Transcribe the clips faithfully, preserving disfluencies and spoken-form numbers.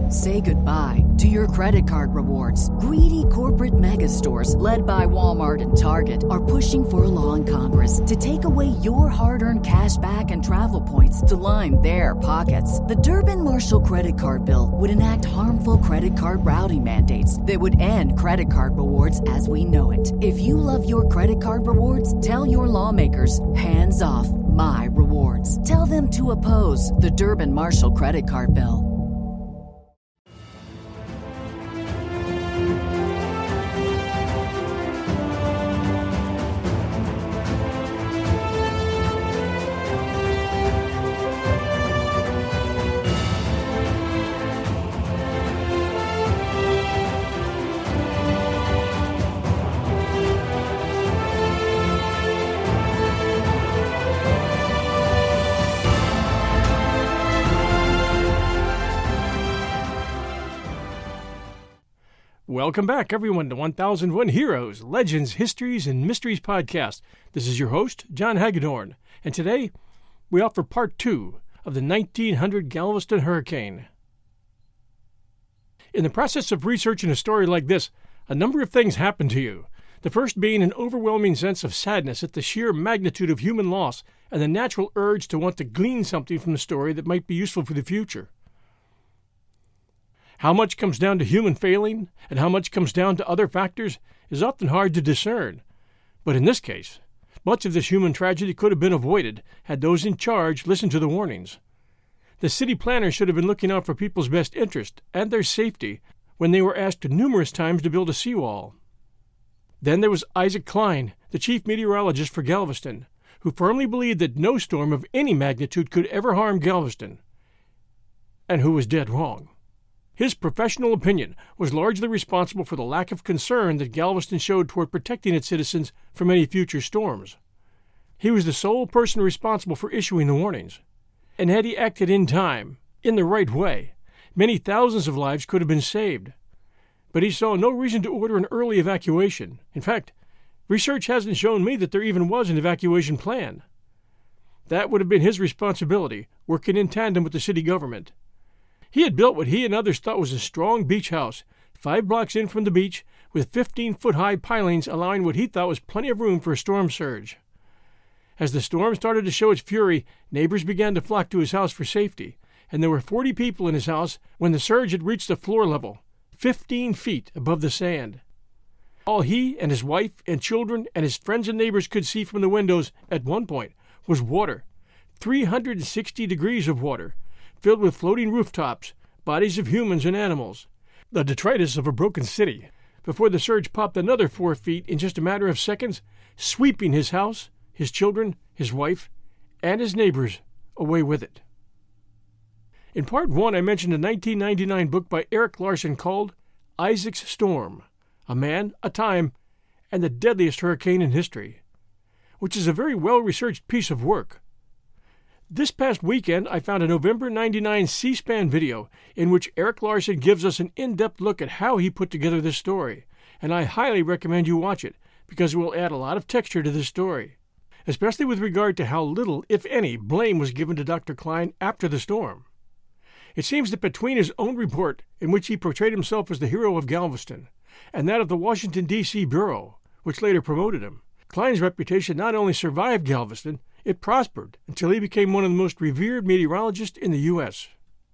Say goodbye to your credit card rewards. Greedy corporate mega stores, led by Walmart and Target, are pushing for a law in Congress to take away your hard-earned cash back and travel points to line their pockets. The Durbin-Marshall credit card bill would enact harmful credit card routing mandates that would end credit card rewards as we know it. If you love your credit card rewards, tell your lawmakers, hands off my rewards. Tell them to oppose the Durbin-Marshall credit card bill. Welcome back, everyone, to one thousand one Heroes, Legends, Histories, and Mysteries podcast. This is your host, John Hagedorn, and today we offer part two of the nineteen hundred Galveston hurricane. In the process of researching a story like this, a number of things happen to you. The first being an overwhelming sense of sadness at the sheer magnitude of human loss and the natural urge to want to glean something from the story that might be useful for the future. How much comes down to human failing and how much comes down to other factors is often hard to discern. But in this case, much of this human tragedy could have been avoided had those in charge listened to the warnings. The city planners should have been looking out for people's best interest and their safety when they were asked numerous times to build a seawall. Then there was Isaac Klein, the chief meteorologist for Galveston, who firmly believed that no storm of any magnitude could ever harm Galveston, and who was dead wrong. His professional opinion was largely responsible for the lack of concern that Galveston showed toward protecting its citizens from any future storms. He was the sole person responsible for issuing the warnings, and had he acted in time, in the right way, many thousands of lives could have been saved. But he saw no reason to order an early evacuation. In fact, research hasn't shown me that there even was an evacuation plan. That would have been his responsibility, working in tandem with the city government. He had built what he and others thought was a strong beach house, five blocks in from the beach, with fifteen-foot-high pilings allowing what he thought was plenty of room for a storm surge. As the storm started to show its fury, neighbors began to flock to his house for safety, and there were forty people in his house when the surge had reached the floor level, fifteen feet above the sand. All he and his wife and children and his friends and neighbors could see from the windows at one point was water, three hundred sixty degrees of water, filled with floating rooftops, bodies of humans and animals, the detritus of a broken city, before the surge popped another four feet in just a matter of seconds, sweeping his house, his children, his wife, and his neighbors away with it. In part one, I mentioned a nineteen ninety-nine book by Erik Larson called Isaac's Storm, A Man, a Time, and the Deadliest Hurricane in History, which is a very well-researched piece of work. This past weekend, I found a November ninety-nine C-SPAN video in which Erik Larson gives us an in-depth look at how he put together this story, and I highly recommend you watch it because it will add a lot of texture to this story, especially with regard to how little, if any, blame was given to Doctor Klein after the storm. It seems that between his own report, in which he portrayed himself as the hero of Galveston, and that of the Washington, D C Bureau, which later promoted him, Klein's reputation not only survived Galveston, it prospered until he became one of the most revered meteorologists in the U S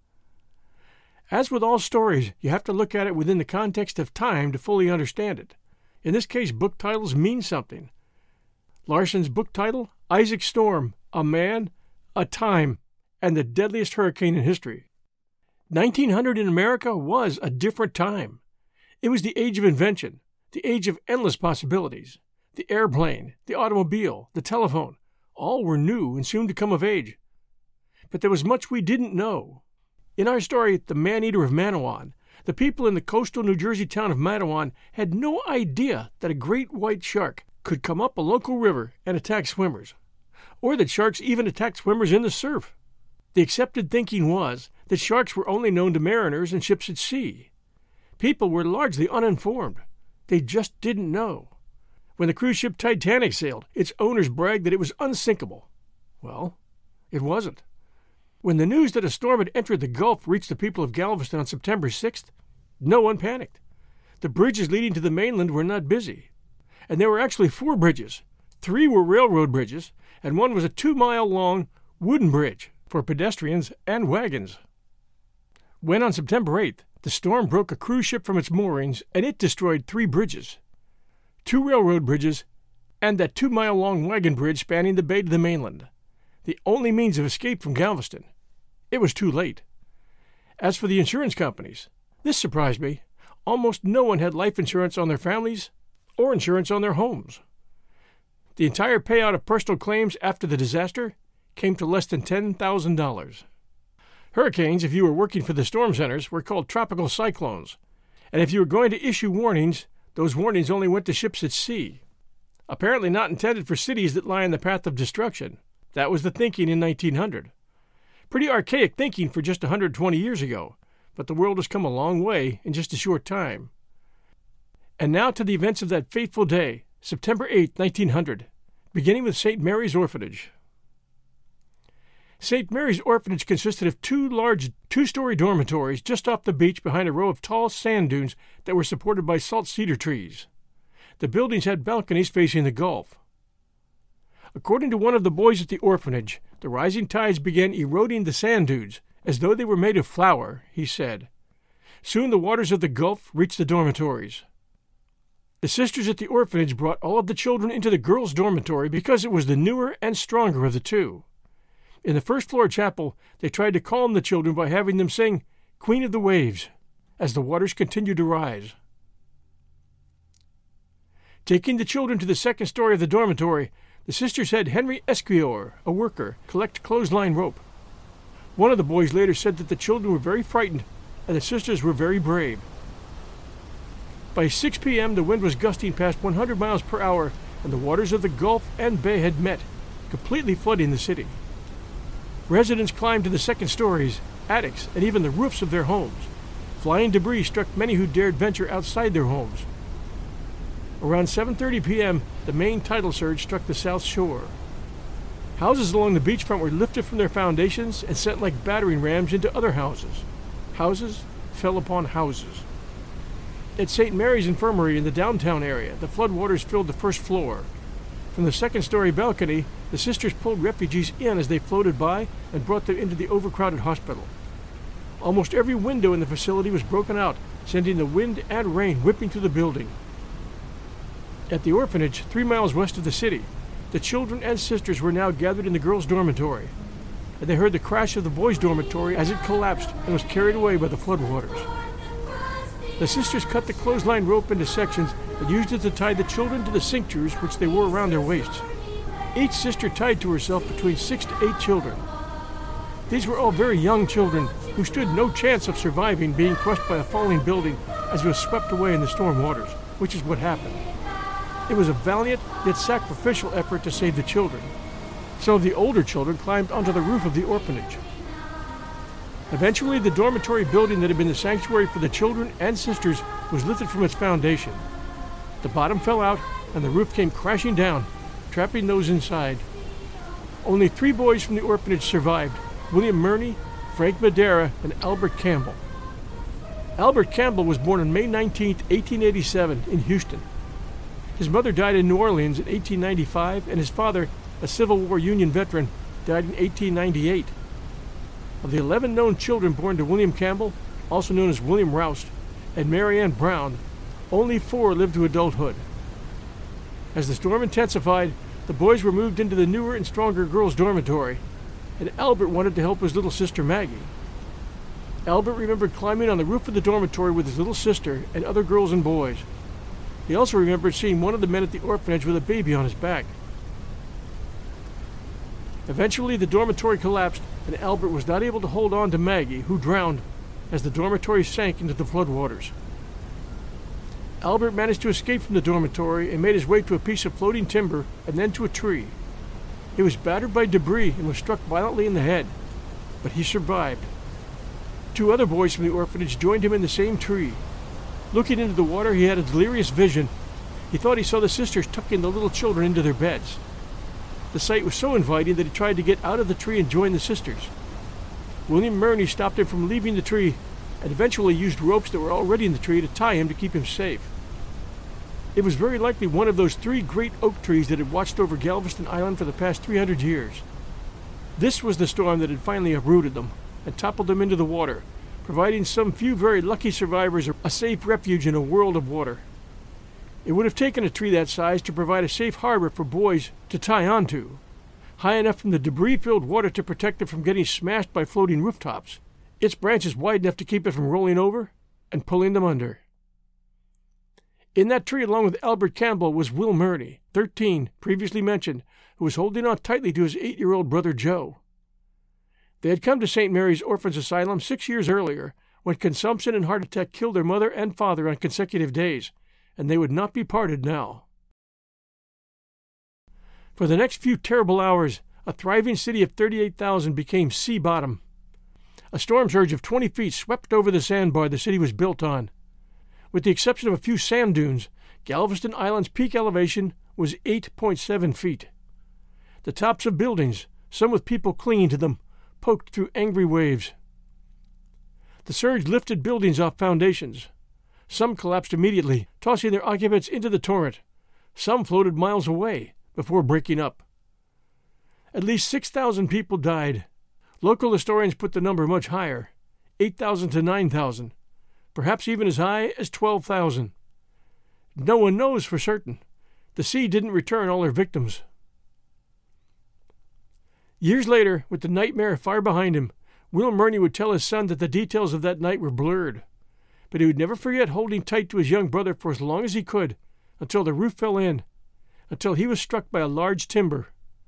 As with all stories, you have to look at it within the context of time to fully understand it. In this case, book titles mean something. Larson's book title, Isaac's Storm, A Man, a Time, and the Deadliest Hurricane in History. nineteen hundred in America was a different time. It was the age of invention, the age of endless possibilities. The airplane, the automobile, the telephone, all were new and soon to come of age. But there was much we didn't know. In our story, The Man-Eater of Manawan, the people in the coastal New Jersey town of Manawan had no idea that a great white shark could come up a local river and attack swimmers, or that sharks even attacked swimmers in the surf. The accepted thinking was that sharks were only known to mariners and ships at sea. People were largely uninformed. They just didn't know. When the cruise ship Titanic sailed, its owners bragged that it was unsinkable. Well, it wasn't. When the news that a storm had entered the Gulf reached the people of Galveston on September sixth, no one panicked. The bridges leading to the mainland were not busy. And there were actually four bridges. Three were railroad bridges, and one was a two-mile-long wooden bridge for pedestrians and wagons. When on September eighth, the storm broke a cruise ship from its moorings, and it destroyed three bridges, two railroad bridges, and that two-mile-long wagon bridge spanning the bay to the mainland, the only means of escape from Galveston. It was too late. As for the insurance companies, this surprised me. Almost no one had life insurance on their families or insurance on their homes. The entire payout of personal claims after the disaster came to less than ten thousand dollars. Hurricanes, if you were working for the storm centers, were called tropical cyclones, and if you were going to issue warnings, those warnings only went to ships at sea. Apparently not intended for cities that lie in the path of destruction. That was the thinking in nineteen hundred. Pretty archaic thinking for just one hundred twenty years ago, but the world has come a long way in just a short time. And now to the events of that fateful day, September eighth, nineteen hundred, beginning with Saint Mary's Orphanage. Saint Mary's Orphanage consisted of two large two-story dormitories just off the beach behind a row of tall sand dunes that were supported by salt cedar trees. The buildings had balconies facing the Gulf. According to one of the boys at the orphanage, the rising tides began eroding the sand dunes as though they were made of flour, he said. Soon the waters of the Gulf reached the dormitories. The sisters at the orphanage brought all of the children into the girls' dormitory because it was the newer and stronger of the two. In the first-floor chapel, they tried to calm the children by having them sing Queen of the Waves as the waters continued to rise. Taking the children to the second story of the dormitory, the sisters had Henry Esquior, a worker, collect clothesline rope. One of the boys later said that the children were very frightened and the sisters were very brave. By six p.m., the wind was gusting past one hundred miles per hour, and the waters of the Gulf and Bay had met, completely flooding the city. Residents climbed to the second stories, attics, and even the roofs of their homes. Flying debris struck many who dared venture outside their homes. Around seven thirty p.m., the main tidal surge struck the south shore. Houses along the beachfront were lifted from their foundations and sent like battering rams into other houses. Houses fell upon houses. At Saint Mary's Infirmary in the downtown area, the floodwaters filled the first floor. From the second-story balcony, the sisters pulled refugees in as they floated by and brought them into the overcrowded hospital. Almost every window in the facility was broken out, sending the wind and rain whipping through the building. At the orphanage, three miles west of the city, the children and sisters were now gathered in the girls' dormitory, and they heard the crash of the boys' dormitory as it collapsed and was carried away by the floodwaters. The sisters cut the clothesline rope into sections and used it to tie the children to the cinctures which they wore around their waists. Each sister tied to herself between six to eight children. These were all very young children who stood no chance of surviving being crushed by a falling building as it was swept away in the storm waters, which is what happened. It was a valiant yet sacrificial effort to save the children. Some of the older children climbed onto the roof of the orphanage. Eventually, the dormitory building that had been the sanctuary for the children and sisters was lifted from its foundation. The bottom fell out, and the roof came crashing down, trapping those inside. Only three boys from the orphanage survived: William Murney, Frank Madera, and Albert Campbell. Albert Campbell was born on May nineteenth, eighteen eighty-seven, in Houston. His mother died in New Orleans in eighteen ninety-five, and his father, a Civil War Union veteran, died in eighteen ninety-eight. Of the eleven known children born to William Campbell, also known as William Roust, and Mary Ann Brown, only four lived to adulthood. As the storm intensified, the boys were moved into the newer and stronger girls' dormitory, and Albert wanted to help his little sister Maggie. Albert remembered climbing on the roof of the dormitory with his little sister and other girls and boys. He also remembered seeing one of the men at the orphanage with a baby on his back. Eventually, the dormitory collapsed, and Albert was not able to hold on to Maggie, who drowned as the dormitory sank into the floodwaters. Albert managed to escape from the dormitory and made his way to a piece of floating timber and then to a tree. He was battered by debris and was struck violently in the head, but he survived. Two other boys from the orphanage joined him in the same tree. Looking into the water, he had a delirious vision. He thought he saw the sisters tucking the little children into their beds. The sight was so inviting that he tried to get out of the tree and join the sisters. William Murney stopped him from leaving the tree and eventually used ropes that were already in the tree to tie him to keep him safe. It was very likely one of those three great oak trees that had watched over Galveston Island for the past three hundred years. This was the storm that had finally uprooted them and toppled them into the water, providing some few very lucky survivors a safe refuge in a world of water. It would have taken a tree that size to provide a safe harbor for boys to tie onto, high enough from the debris-filled water to protect it from getting smashed by floating rooftops, its branches wide enough to keep it from rolling over and pulling them under. In that tree, along with Albert Campbell, was Will Murney, thirteen, previously mentioned, who was holding on tightly to his eight-year-old brother Joe. They had come to Saint Mary's Orphans Asylum six years earlier, when consumption and heart attack killed their mother and father on consecutive days, and they would not be parted now. For the next few terrible hours, a thriving city of thirty-eight thousand became sea bottom. A storm surge of twenty feet swept over the sandbar the city was built on. With the exception of a few sand dunes, Galveston Island's peak elevation was eight point seven feet. The tops of buildings, some with people clinging to them, poked through angry waves. The surge lifted buildings off foundations. Some collapsed immediately, tossing their occupants into the torrent. Some floated miles away before breaking up. At least six thousand people died. Local historians put the number much higher, eight thousand to nine thousand, perhaps even as high as twelve thousand. No one knows for certain. The sea didn't return all her victims. Years later, with the nightmare far behind him, Will Murney would tell his son that the details of that night were blurred, but he would never forget holding tight to his young brother for as long as he could, until the roof fell in, until he was struck by a large timber.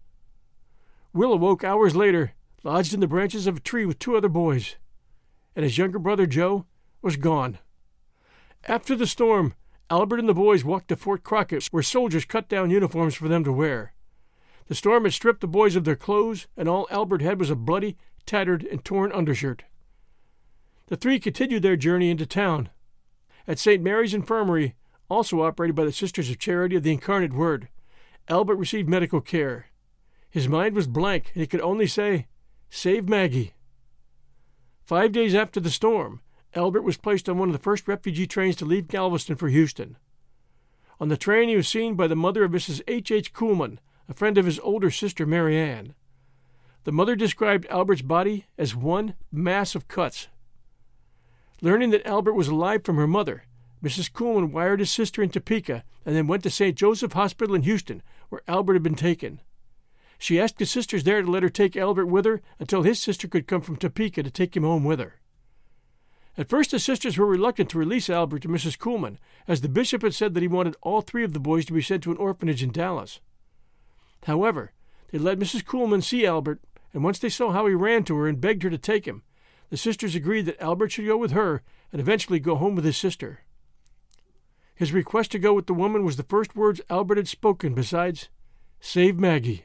Will awoke hours later, lodged in the branches of a tree with two other boys, and his younger brother Joe was gone. After the storm, Albert and the boys walked to Fort Crockett, where soldiers cut down uniforms for them to wear. The storm had stripped the boys of their clothes, and all Albert had was a bloody, tattered, and torn undershirt. The three continued their journey into town. At Saint Mary's Infirmary, also operated by the Sisters of Charity of the Incarnate Word, Albert received medical care. His mind was blank, and he could only say, "Save Maggie." Five days after the storm, Albert was placed on one of the first refugee trains to leave Galveston for Houston. On the train, he was seen by the mother of Missus H H Kuhlman, a friend of his older sister, Mary Ann. The mother described Albert's body as one mass of cuts. Learning that Albert was alive from her mother, Missus Kuhlman wired his sister in Topeka and then went to Saint Joseph Hospital in Houston, where Albert had been taken. She asked his sisters there to let her take Albert with her until his sister could come from Topeka to take him home with her. At first, the sisters were reluctant to release Albert to Missus Kuhlman, as the bishop had said that he wanted all three of the boys to be sent to an orphanage in Dallas. However, they let Missus Kuhlman see Albert, and once they saw how he ran to her and begged her to take him, the sisters agreed that Albert should go with her and eventually go home with his sister. His request to go with the woman was the first words Albert had spoken besides, "Save Maggie."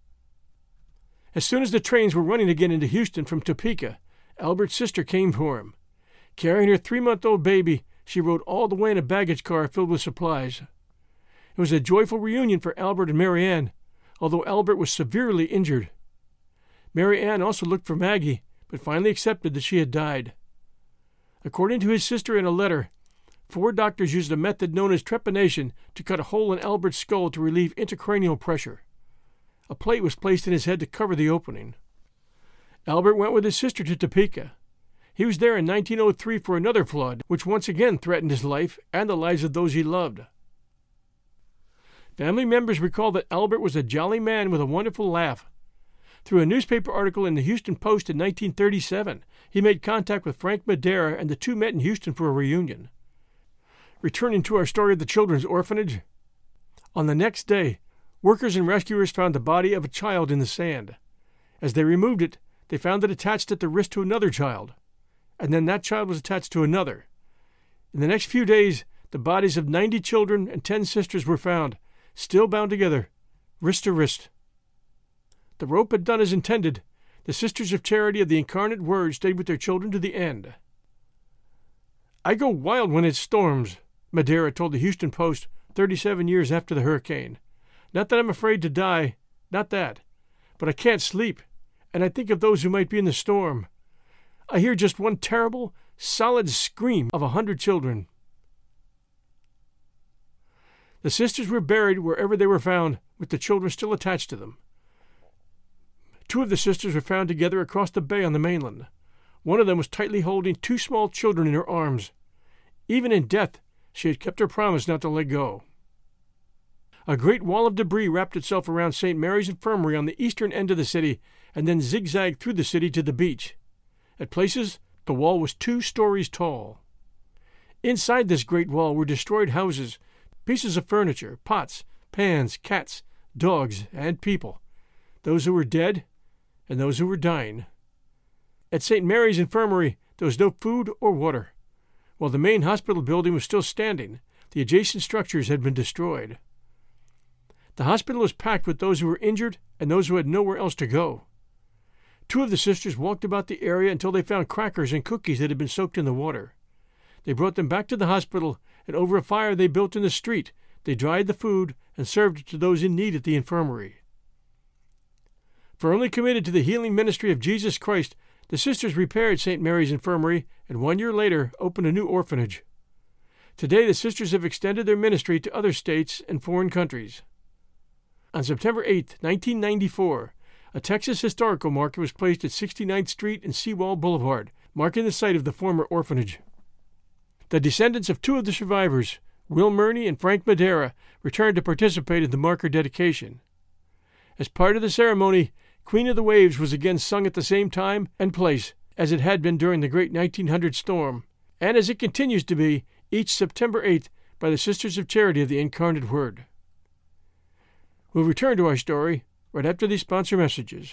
As soon as the trains were running again into Houston from Topeka, Albert's sister came for him. Carrying her three-month-old baby, she rode all the way in a baggage car filled with supplies. It was a joyful reunion for Albert and Mary Ann, although Albert was severely injured. Mary Ann also looked for Maggie, but finally accepted that she had died. According to his sister in a letter, four doctors used a method known as trepanation to cut a hole in Albert's skull to relieve intracranial pressure. A plate was placed in his head to cover the opening. Albert went with his sister to Topeka. He was there in nineteen oh three for another flood, which once again threatened his life and the lives of those he loved. Family members recall that Albert was a jolly man with a wonderful laugh. Through a newspaper article in the Houston Post in nineteen thirty-seven, he made contact with Frank Madera, and the two met in Houston for a reunion. Returning to our story of the children's orphanage, on the next day, workers and rescuers found the body of a child in the sand. As they removed it, they found it attached at the wrist to another child, and then that child was attached to another. In the next few days, the bodies of ninety children and ten sisters were found, still bound together, wrist to wrist. The rope had done as intended. The Sisters of Charity of the Incarnate Word stayed with their children to the end. "I go wild when it storms," Madera told the Houston Post thirty-seven years after the hurricane. "Not that I'm afraid to die, not that, but I can't sleep, and I think of those who might be in the storm. I hear just one terrible, solid scream of a hundred children. The sisters were buried wherever they were found, with the children still attached to them. Two of the sisters were found together across the bay on the mainland. One of them was tightly holding two small children in her arms. Even in death, she had kept her promise not to let go. A great wall of debris wrapped itself around Saint Mary's Infirmary on the eastern end of the city and then zigzagged through the city to the beach. At places, the wall was two stories tall. Inside this great wall were destroyed houses, pieces of furniture, pots, pans, cats, dogs, and people, those who were dead and those who were dying. At Saint Mary's Infirmary, there was no food or water. While the main hospital building was still standing, the adjacent structures had been destroyed. The hospital was packed with those who were injured and those who had nowhere else to go. Two of the sisters walked about the area until they found crackers and cookies that had been soaked in the water. They brought them back to the hospital, and over a fire they built in the street, they dried the food and served it to those in need at the infirmary. Firmly committed to the healing ministry of Jesus Christ, the sisters repaired Saint Mary's Infirmary and one year later opened a new orphanage. Today the sisters have extended their ministry to other states and foreign countries. On September eighth, nineteen ninety-four, a Texas historical marker was placed at sixty-ninth Street and Seawall Boulevard, marking the site of the former orphanage. The descendants of two of the survivors, Will Murney and Frank Madera, returned to participate in the marker dedication. As part of the ceremony, Queen of the Waves was again sung at the same time and place as it had been during the great nineteen hundred storm, and as it continues to be each September eighth by the Sisters of Charity of the Incarnate Word. We'll return to our story right after these sponsor messages.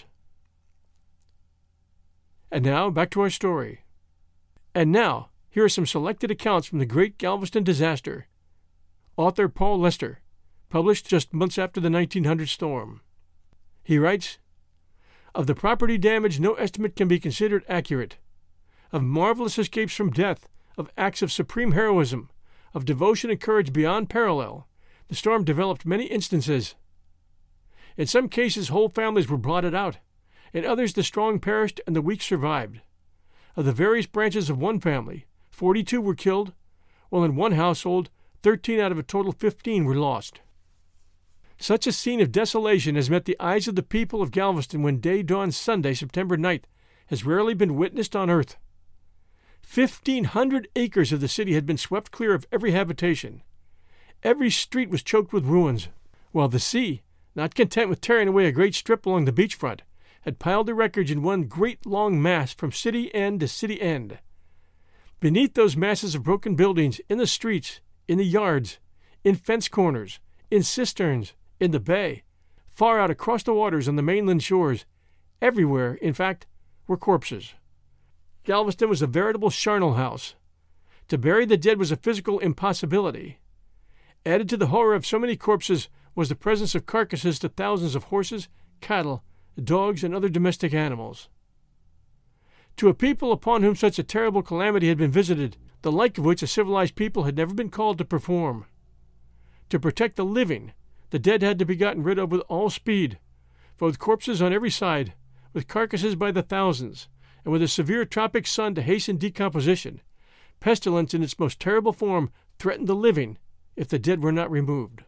And now, back to our story. And now, here are some selected accounts from the Great Galveston Disaster. Author Paul Lester, published just months after the nineteen hundred storm. He writes, "Of the property damage, no estimate can be considered accurate. Of marvelous escapes from death, of acts of supreme heroism, of devotion and courage beyond parallel, the storm developed many instances. In some cases, whole families were blotted out. In others, the strong perished and the weak survived. Of the various branches of one family, forty-two were killed, while in one household, thirteen out of a total fifteen were lost. Such a scene of desolation as met the eyes of the people of Galveston when day dawned Sunday, September ninth, has rarely been witnessed on earth. Fifteen hundred acres of the city had been swept clear of every habitation. Every street was choked with ruins, while the sea, not content with tearing away a great strip along the beachfront, had piled the wreckage in one great long mass from city end to city end. Beneath those masses of broken buildings, in the streets, in the yards, in fence corners, in cisterns, in the bay, far out across the waters on the mainland shores, everywhere, in fact, were corpses. Galveston was a veritable charnel house. To bury the dead was a physical impossibility. Added to the horror of so many corpses was the presence of carcasses to thousands of horses, cattle, dogs, and other domestic animals. To a people upon whom such a terrible calamity had been visited, the like of which a civilized people had never been called to perform. To protect the living, the dead had to be gotten rid of with all speed, for with corpses on every side, with carcasses by the thousands, and with a severe tropic sun to hasten decomposition, pestilence in its most terrible form threatened the living if the dead were not removed.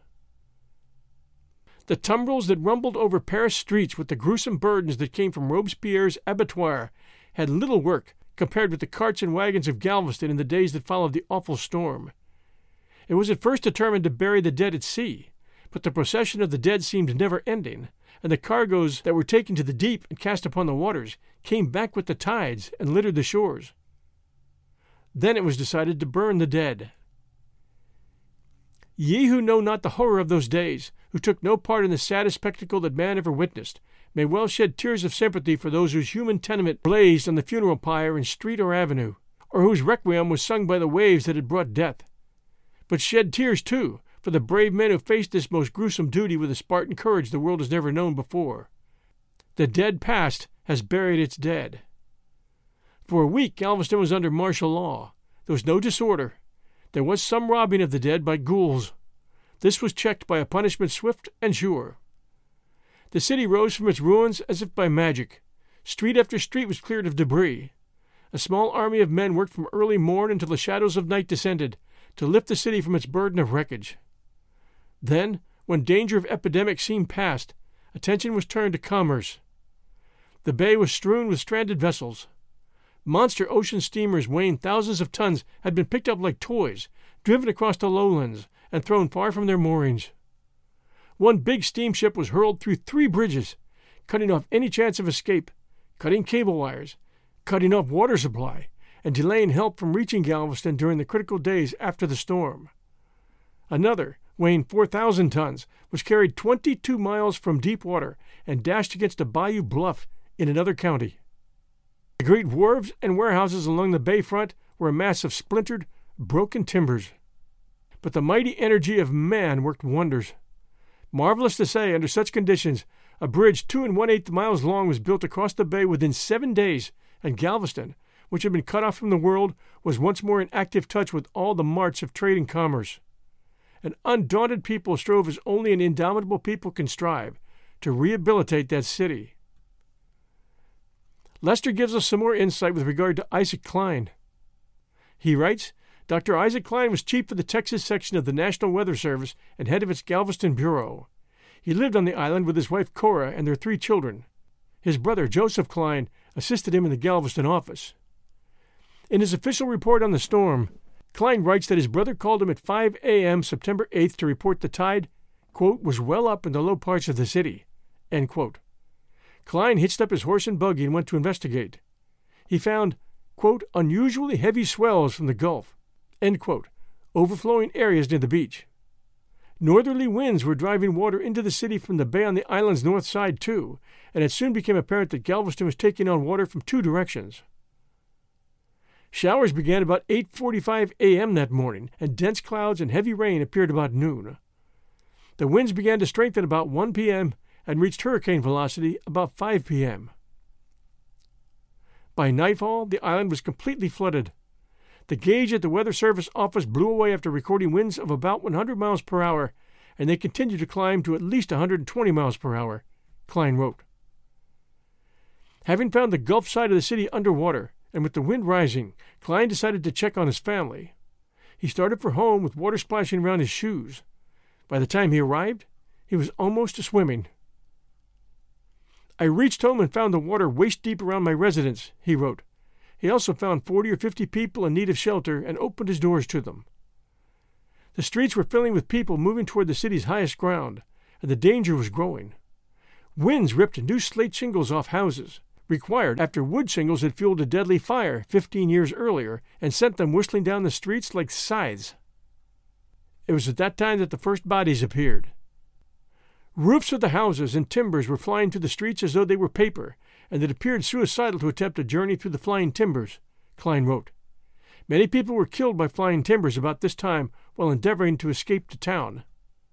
The tumbrils that rumbled over Paris streets with the gruesome burdens that came from Robespierre's abattoir had little work compared with the carts and wagons of Galveston in the days that followed the awful storm. It was at first determined to bury the dead at sea, but the procession of the dead seemed never-ending, and the cargoes that were taken to the deep and cast upon the waters came back with the tides and littered the shores. Then it was decided to burn the dead. Ye who know not the horror of those days, who took no part in the saddest spectacle that man ever witnessed, may well shed tears of sympathy for those whose human tenement blazed on the funeral pyre in street or avenue, or whose requiem was sung by the waves that had brought death. But shed tears, too, for the brave men who faced this most gruesome duty with a Spartan courage the world has never known before. The dead past has buried its dead. For a week Galveston was under martial law. There was no disorder. There was some robbing of the dead by ghouls. This was checked by a punishment swift and sure. The city rose from its ruins as if by magic. Street after street was cleared of debris. A small army of men worked from early morn until the shadows of night descended, to lift the city from its burden of wreckage. Then, when danger of epidemic seemed past, attention was turned to commerce. The bay was strewn with stranded vessels. Monster ocean steamers weighing thousands of tons had been picked up like toys, driven across the lowlands, and thrown far from their moorings. One big steamship was hurled through three bridges, cutting off any chance of escape, cutting cable wires, cutting off water supply, and delaying help from reaching Galveston during the critical days after the storm. Another, weighing four thousand tons, was carried twenty-two miles from deep water and dashed against a bayou bluff in another county. The great wharves and warehouses along the bayfront were a mass of splintered, broken timbers. But the mighty energy of man worked wonders. Marvelous to say, under such conditions, a bridge two and one-eighth miles long was built across the bay within seven days, and Galveston, which had been cut off from the world, was once more in active touch with all the marts of trade and commerce. An undaunted people strove as only an indomitable people can strive to rehabilitate that city. Lester gives us some more insight with regard to Isaac Klein. He writes, Doctor Isaac Klein was chief of the Texas section of the National Weather Service and head of its Galveston Bureau. He lived on the island with his wife Cora and their three children. His brother Joseph Klein assisted him in the Galveston office. In his official report on the storm, Klein writes that his brother called him at five a.m. September eighth to report the tide, quote, was well up in the low parts of the city, end quote. Klein hitched up his horse and buggy and went to investigate. He found, quote, unusually heavy swells from the Gulf, end quote, overflowing areas near the beach. Northerly winds were driving water into the city from the bay on the island's north side, too, and it soon became apparent that Galveston was taking on water from two directions. Showers began about eight forty-five a.m. that morning, and dense clouds and heavy rain appeared about noon. The winds began to strengthen about one p.m. and reached hurricane velocity about five p.m. By nightfall, the island was completely flooded. The gauge at the Weather Service office blew away after recording winds of about one hundred miles per hour, and they continued to climb to at least one hundred twenty miles per hour, Klein wrote. Having found the Gulf side of the city underwater, and with the wind rising, Klein decided to check on his family. He started for home with water splashing around his shoes. By the time he arrived, he was almost to swimming. I reached home and found the water waist-deep around my residence, he wrote. He also found forty or fifty people in need of shelter and opened his doors to them. The streets were filling with people moving toward the city's highest ground, and the danger was growing. Winds ripped new slate shingles off houses, required after wood shingles had fueled a deadly fire fifteen years earlier and sent them whistling down the streets like scythes. It was at that time that the first bodies appeared. Roofs of the houses and timbers were flying through the streets as though they were paper, and it appeared suicidal to attempt a journey through the flying timbers, Klein wrote. Many people were killed by flying timbers about this time while endeavoring to escape to town.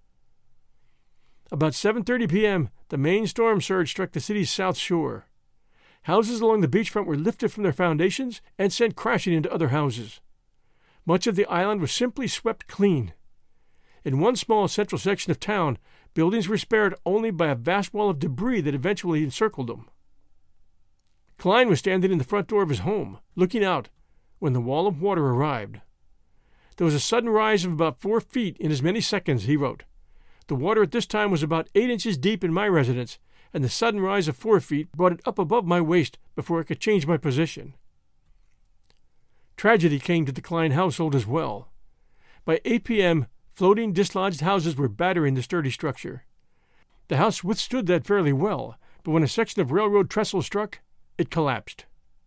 About seven thirty p.m., the main storm surge struck the city's south shore. Houses along the beachfront were lifted from their foundations and sent crashing into other houses. Much of the island was simply swept clean. In one small central section of town, buildings were spared only by a vast wall of debris that eventually encircled them. Klein was standing in the front door of his home, looking out, when the wall of water arrived. There was a sudden rise of about four feet in as many seconds, he wrote. The water at this time was about eight inches deep in my residence, and the sudden rise of four feet brought it up above my waist before I could change my position. Tragedy came to the Klein household as well. By eight p.m., floating, dislodged houses were battering the sturdy structure. The house withstood that fairly well, but when a section of railroad trestle struck, it collapsed.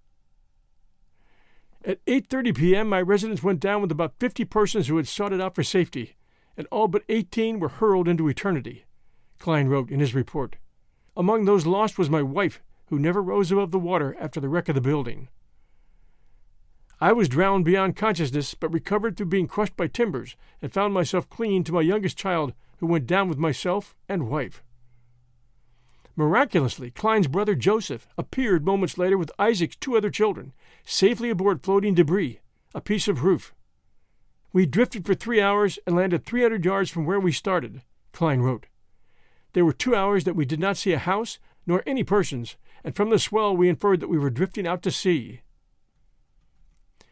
At eight thirty p.m., my residence went down with about fifty persons who had sought it out for safety, and all but eighteen were hurled into eternity, Klein wrote in his report. Among those lost was my wife, who never rose above the water after the wreck of the building. I was drowned beyond consciousness, but recovered through being crushed by timbers, and found myself clinging to my youngest child, who went down with myself and wife. Miraculously, Klein's brother Joseph appeared moments later with Isaac's two other children, safely aboard floating debris, a piece of roof. We drifted for three hours and landed three hundred yards from where we started, Klein wrote. There were two hours that we did not see a house nor any persons, and from the swell we inferred that we were drifting out to sea.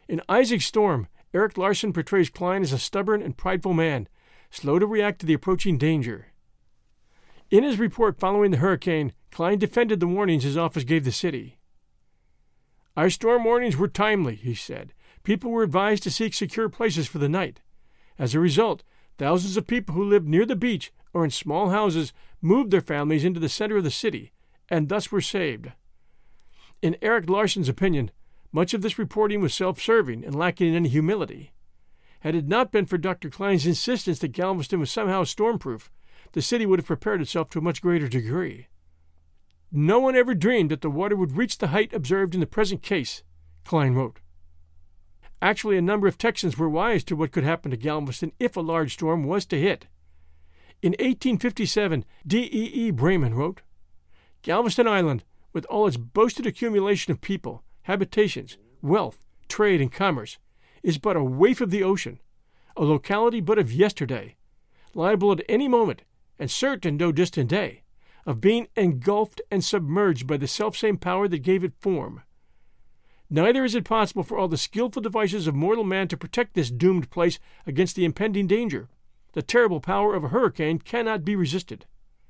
In Isaac Storm, Erik Larson portrays Klein as a stubborn and prideful man, slow to react to the approaching danger. In his report following the hurricane, Klein defended the warnings his office gave the city. "Our storm warnings were timely," he said. "People were advised to seek secure places for the night. As a result, thousands of people who lived near the beach or in small houses moved their families into the center of the city, and thus were saved." In Erik Larson's opinion, much of this reporting was self-serving and lacking in any humility. Had it not been for Doctor Klein's insistence that Galveston was somehow stormproof, the city would have prepared itself to a much greater degree. "No one ever dreamed that the water would reach the height observed in the present case," Klein wrote. Actually, a number of Texans were wise to what could happen to Galveston if a large storm was to hit. In eighteen fifty-seven, D E E Brayman wrote, "Galveston Island, with all its boasted accumulation of people, habitations, wealth, trade, and commerce, is but a waif of the ocean, a locality but of yesterday, liable at any moment, and certain no distant day, of being engulfed and submerged by the selfsame power that gave it form. Neither is it possible for all the skillful devices of mortal man to protect this doomed place against the impending danger. The terrible power of a hurricane cannot be resisted.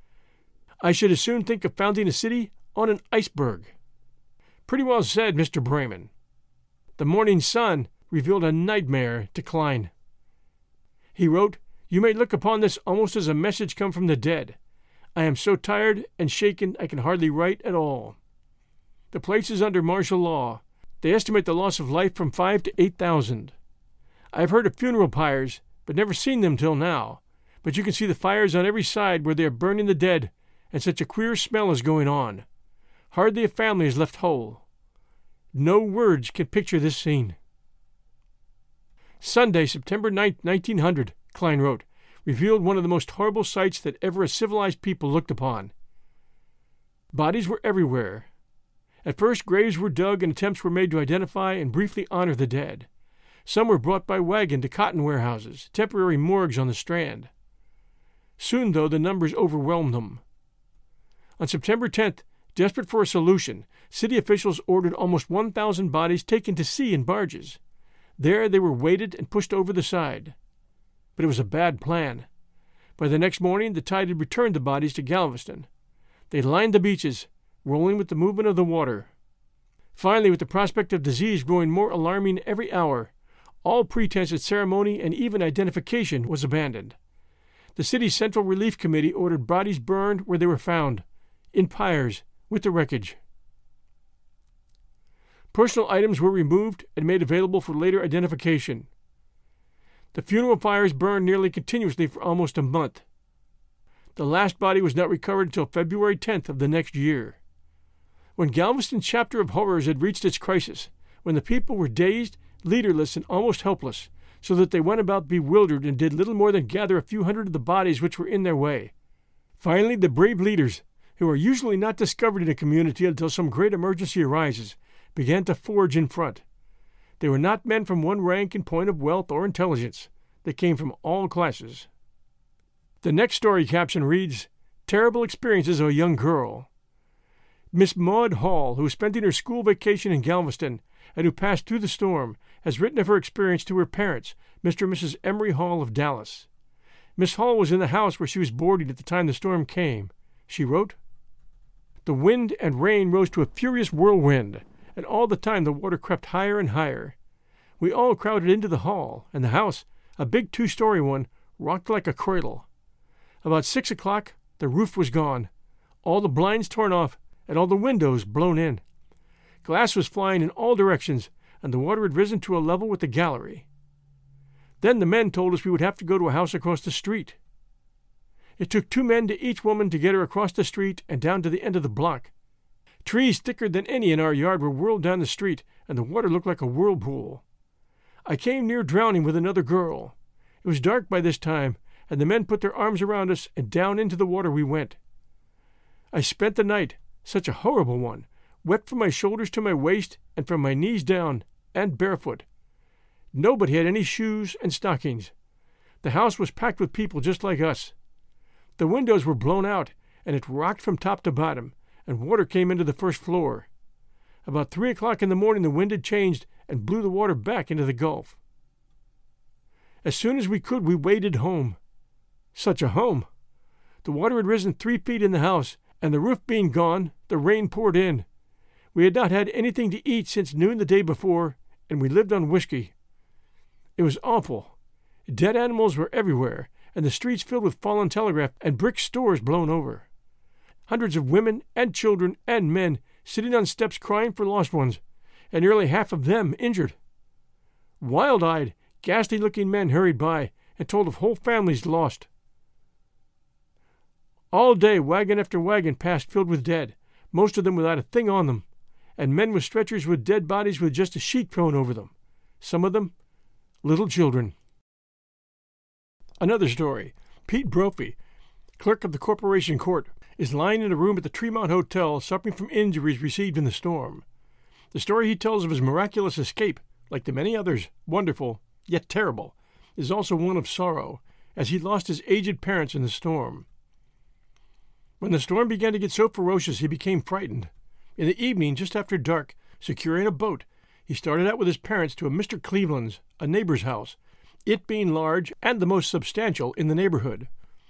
I should as soon think of founding a city on an iceberg." Pretty well said, Mister Brayman. The morning sun revealed a nightmare to Klein. He wrote, "You may look upon this almost as a message come from the dead. I am so tired and shaken I can hardly write at all. The place is under martial law. They estimate the loss of life from five to eight thousand. I have heard of funeral pyres, but never seen them till now. But you can see the fires on every side where they are burning the dead, and such a queer smell is going on. Hardly a family is left whole. No words can picture this scene." Sunday, September ninth, nineteen hundred, Klein wrote, revealed one of the most horrible sights that ever a civilized people looked upon. Bodies were everywhere. At first, graves were dug and attempts were made to identify and briefly honor the dead. Some were brought by wagon to cotton warehouses, temporary morgues on the Strand. Soon, though, the numbers overwhelmed them. On September tenth, desperate for a solution, city officials ordered almost one thousand bodies taken to sea in barges. There they were weighted and pushed over the side. But it was a bad plan. By the next morning, the tide had returned the bodies to Galveston. They lined the beaches, rolling with the movement of the water. Finally, with the prospect of disease growing more alarming every hour, all pretense at ceremony and even identification was abandoned. The city's Central Relief Committee ordered bodies burned where they were found, in pyres, with the wreckage. Personal items were removed and made available for later identification. The funeral pyres burned nearly continuously for almost a month. The last body was not recovered until February tenth of the next year. When Galveston's chapter of horrors had reached its crisis, when the people were dazed, leaderless, and almost helpless, so that they went about bewildered and did little more than gather a few hundred of the bodies which were in their way. Finally, the brave leaders, who are usually not discovered in a community until some great emergency arises, began to forge in front. They were not men from one rank in point of wealth or intelligence. They came from all classes. The next story caption reads, "Terrible Experiences of a Young Girl." Miss Maud Hall, who was spending her school vacation in Galveston and who passed through the storm, has written of her experience to her parents, Mister and Missus Emery Hall of Dallas. Miss Hall was in the house where she was boarding at the time the storm came. She wrote, "The wind and rain rose to a furious whirlwind, and all the time the water crept higher and higher. We all crowded into the hall, and the house, a big two-story one, rocked like a cradle. About six o'clock, the roof was gone, all the blinds torn off, and all the windows blown in. Glass was flying in all directions, and the water had risen to a level with the gallery. Then the men told us we would have to go to a house across the street. It took two men to each woman to get her across the street and down to the end of the block. Trees thicker than any in our yard were whirled down the street, and the water looked like a whirlpool. I came near drowning with another girl. It was dark by this time, and the men put their arms around us, and down into the water we went. I spent the night, such a horrible one, wet from my shoulders to my waist and from my knees down, and barefoot. Nobody had any shoes and stockings. The house was packed with people just like us. The windows were blown out, and it rocked from top to bottom, and water came into the first floor. About three o'clock in the morning the wind had changed and blew the water back into the Gulf. As soon as we could, we waded home. Such a home! The water had risen three feet in the house, and the roof being gone, the rain poured in. We had not had anything to eat since noon the day before, and we lived on whiskey. It was awful. Dead animals were everywhere, and the streets filled with fallen telegraph and brick stores blown over. Hundreds of women and children and men sitting on steps crying for lost ones, and nearly half of them injured. Wild-eyed, ghastly-looking men hurried by and told of whole families lost. All day wagon after wagon passed filled with dead, most of them without a thing on them, and men with stretchers with dead bodies with just a sheet thrown over them, some of them little children. Another story. Pete Brophy, clerk of the Corporation Court, is lying in a room at the Tremont Hotel suffering from injuries received in the storm. The story he tells of his miraculous escape, like the many others, wonderful, yet terrible, is also one of sorrow, as he lost his aged parents in the storm. When the storm began to get so ferocious, he became frightened. In the evening, just after dark, securing a boat, he started out with his parents to a Mister Cleveland's, a neighbor's house, it being large and the most substantial in the neighborhood.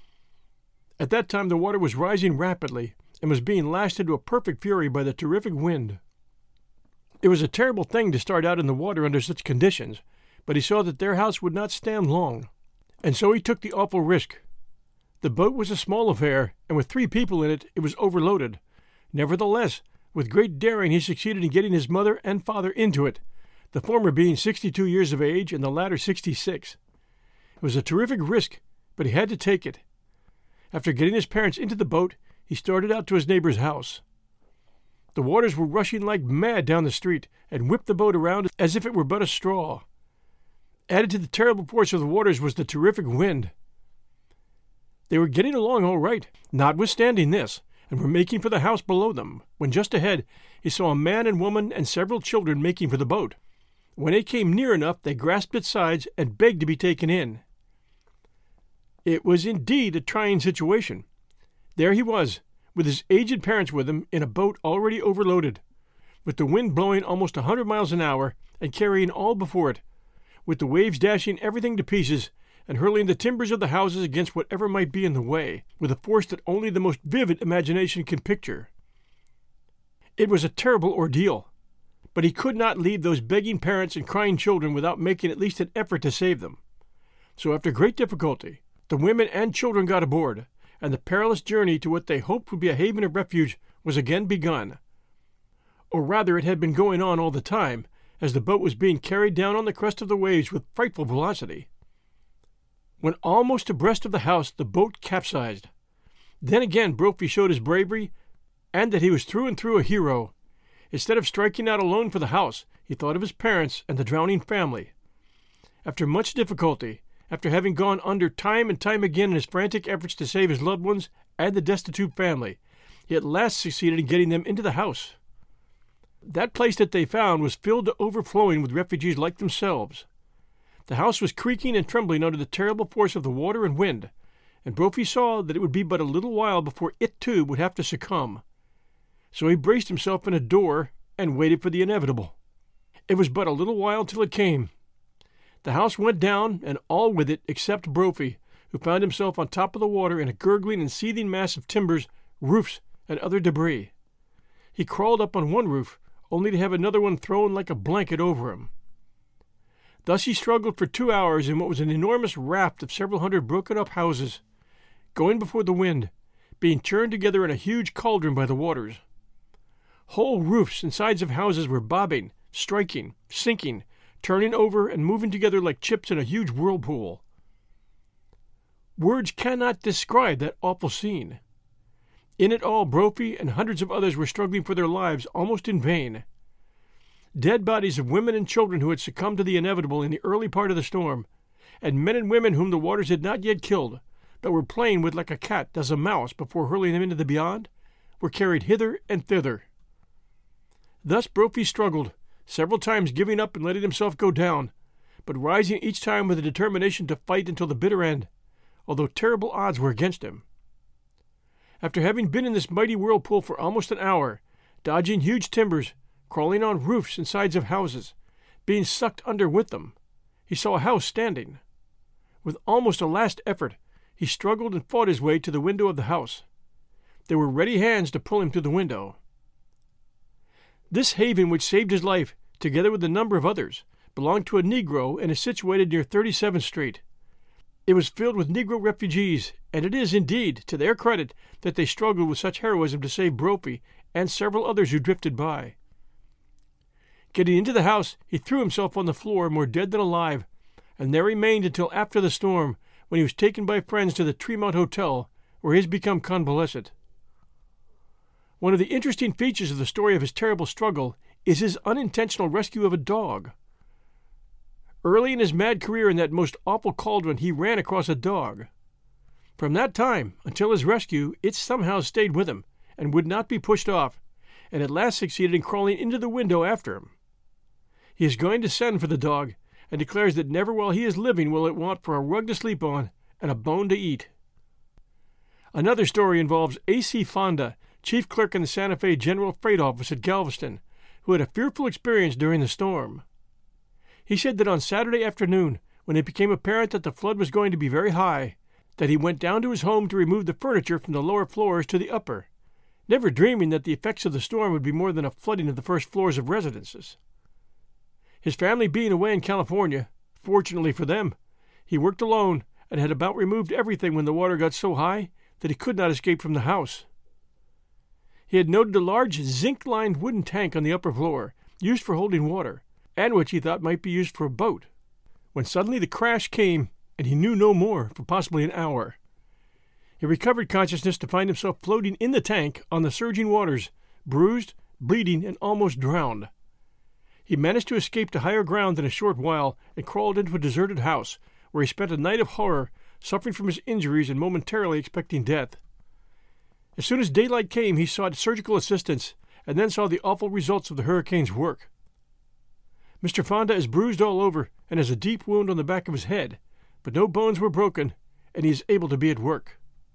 At that time the water was rising rapidly and was being lashed into a perfect fury by the terrific wind. It was a terrible thing to start out in the water under such conditions, but he saw that their house would not stand long, and so he took the awful risk. The boat was a small affair, and with three people in it, it was overloaded. Nevertheless, with great daring he succeeded in getting his mother and father into it, the former being sixty-two years of age and the latter sixty-six. It was a terrific risk, but he had to take it. After getting his parents into the boat, he started out to his neighbor's house. The waters were rushing like mad down the street and whipped the boat around as if it were but a straw. Added to the terrible force of the waters was the terrific wind. They were getting along all right, notwithstanding this, and were making for the house below them, when just ahead he saw a man and woman and several children making for the boat. When it came near enough, they grasped its sides and begged to be taken in. It was indeed a trying situation. There he was, with his aged parents with him, in a boat already overloaded, with the wind blowing almost a hundred miles an hour and carrying all before it, with the waves dashing everything to pieces and hurling the timbers of the houses against whatever might be in the way, with a force that only the most vivid imagination can picture. It was a terrible ordeal, but he could not leave those begging parents and crying children without making at least an effort to save them. So after great difficulty, the women and children got aboard, and the perilous journey to what they hoped would be a haven of refuge was again begun. Or rather, it had been going on all the time, as the boat was being carried down on the crest of the waves with frightful velocity. When almost abreast of the house, the boat capsized. Then again Brophy showed his bravery, and that he was through and through a hero. Instead of striking out alone for the house, he thought of his parents and the drowning family. After much difficulty, after having gone under time and time again in his frantic efforts to save his loved ones and the destitute family, he at last succeeded in getting them into the house. That place that they found was filled to overflowing with refugees like themselves. The house was creaking and trembling under the terrible force of the water and wind, and Brophy saw that it would be but a little while before it too would have to succumb. So he braced himself in a door and waited for the inevitable. It was but a little while till it came. The house went down, and all with it except Brophy, who found himself on top of the water in a gurgling and seething mass of timbers, roofs, and other debris. He crawled up on one roof, only to have another one thrown like a blanket over him. Thus he struggled for two hours in what was an enormous raft of several hundred broken-up houses, going before the wind, being churned together in a huge cauldron by the waters. Whole roofs and sides of houses were bobbing, striking, sinking, turning over and moving together like chips in a huge whirlpool. Words cannot describe that awful scene. In it all, Brophy and hundreds of others were struggling for their lives almost in vain. Dead bodies of women and children who had succumbed to the inevitable in the early part of the storm, and men and women whom the waters had not yet killed, but were playing with like a cat does a mouse before hurling them into the beyond, were carried hither and thither. Thus Brophy struggled, several times giving up and letting himself go down, but rising each time with a determination to fight until the bitter end, although terrible odds were against him. After having been in this mighty whirlpool for almost an hour, dodging huge timbers, crawling on roofs and sides of houses, being sucked under with them. He saw a house standing. With almost a last effort, he struggled and fought his way to the window of the house. There were ready hands to pull him through the window. This haven, which saved his life, together with a number of others, belonged to a Negro and is situated near thirty-seventh Street. It was filled with Negro refugees, and it is, indeed, to their credit that they struggled with such heroism to save Brophy and several others who drifted by. Getting into the house, he threw himself on the floor, more dead than alive, and there remained until after the storm, when he was taken by friends to the Tremont Hotel, where he has become convalescent. One of the interesting features of the story of his terrible struggle is his unintentional rescue of a dog. Early in his mad career in that most awful cauldron, he ran across a dog. From that time until his rescue, it somehow stayed with him and would not be pushed off, and at last succeeded in crawling into the window after him. He is going to send for the dog, and declares that never while he is living will it want for a rug to sleep on and a bone to eat. Another story involves A C Fonda, chief clerk in the Santa Fe General Freight Office at Galveston, who had a fearful experience during the storm. He said that on Saturday afternoon, when it became apparent that the flood was going to be very high, that he went down to his home to remove the furniture from the lower floors to the upper, never dreaming that the effects of the storm would be more than a flooding of the first floors of residences. His family being away in California, fortunately for them, he worked alone and had about removed everything when the water got so high that he could not escape from the house. He had noted a large zinc-lined wooden tank on the upper floor, used for holding water, and which he thought might be used for a boat, when suddenly the crash came, and he knew no more for possibly an hour. He recovered consciousness to find himself floating in the tank on the surging waters, bruised, bleeding, and almost drowned. He managed to escape to higher ground in a short while and crawled into a deserted house, where he spent a night of horror, suffering from his injuries and momentarily expecting death. As soon as daylight came, he sought surgical assistance, and then saw the awful results of the hurricane's work. Mister Fonda is bruised all over and has a deep wound on the back of his head, but no bones were broken, and he is able to be at work.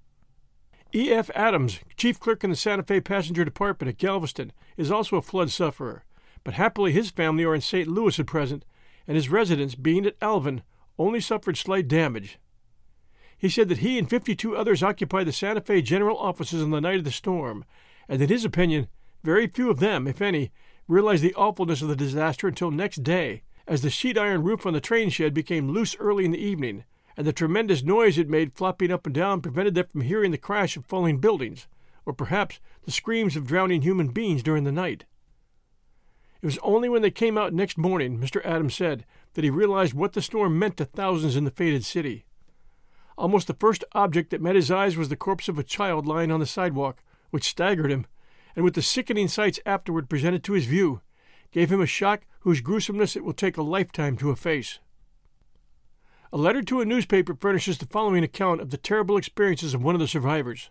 E F Adams, chief clerk in the Santa Fe Passenger Department at Galveston, is also a flood sufferer, but happily his family are in Saint Louis at present, and his residence, being at Alvin, only suffered slight damage. He said that he and fifty-two others occupied the Santa Fe general offices on the night of the storm, and in his opinion, very few of them, if any, realized the awfulness of the disaster until next day, as the sheet iron roof on the train shed became loose early in the evening, and the tremendous noise it made flopping up and down prevented them from hearing the crash of falling buildings, or perhaps the screams of drowning human beings during the night. It was only when they came out next morning, Mister Adams said, that he realized what the storm meant to thousands in the fated city. Almost the first object that met his eyes was the corpse of a child lying on the sidewalk, which staggered him, and with the sickening sights afterward presented to his view, gave him a shock whose gruesomeness it will take a lifetime to efface. A letter to a newspaper furnishes the following account of the terrible experiences of one of the survivors.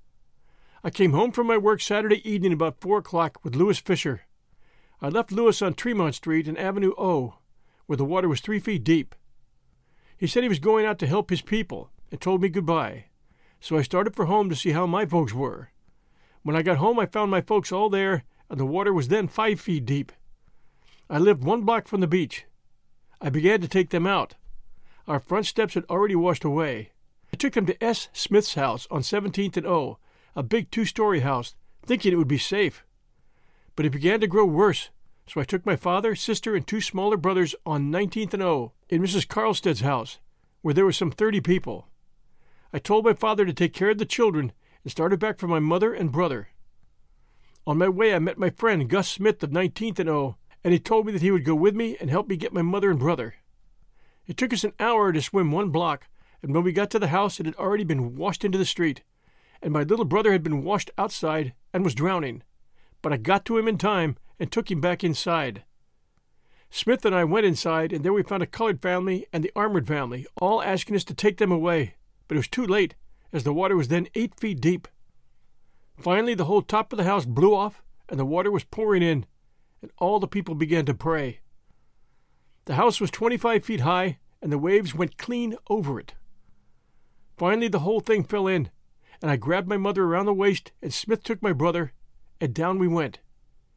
I came home from my work Saturday evening about four o'clock with Louis Fisher. I left Louis on Tremont Street and Avenue O, where the water was three feet deep. He said he was going out to help his people, and told me goodbye, so I started for home to see how my folks were. When I got home, I found my folks all there, and the water was then five feet deep. I lived one block from the beach. I began to take them out. Our front steps had already washed away. I took them to S. Smith's house on seventeenth and O, a big two-story house, thinking it would be safe. But it began to grow worse, so I took my father, sister, and two smaller brothers on nineteenth and O in Missus Carlstead's house, where there were some thirty people. I told my father to take care of the children and started back for my mother and brother. On my way, I met my friend Gus Smith of nineteenth and O, and he told me that he would go with me and help me get my mother and brother. It took us an hour to swim one block, and when we got to the house, it had already been washed into the street, and my little brother had been washed outside and was drowning. But I got to him in time and took him back inside. Smith and I went inside, and there we found a colored family and the Armored family, all asking us to take them away, but it was too late, as the water was then eight feet deep. Finally, the whole top of the house blew off, and the water was pouring in, and all the people began to pray. The house was twenty-five feet high, and the waves went clean over it. Finally, the whole thing fell in, and I grabbed my mother around the waist, and Smith took my brother, and down we went.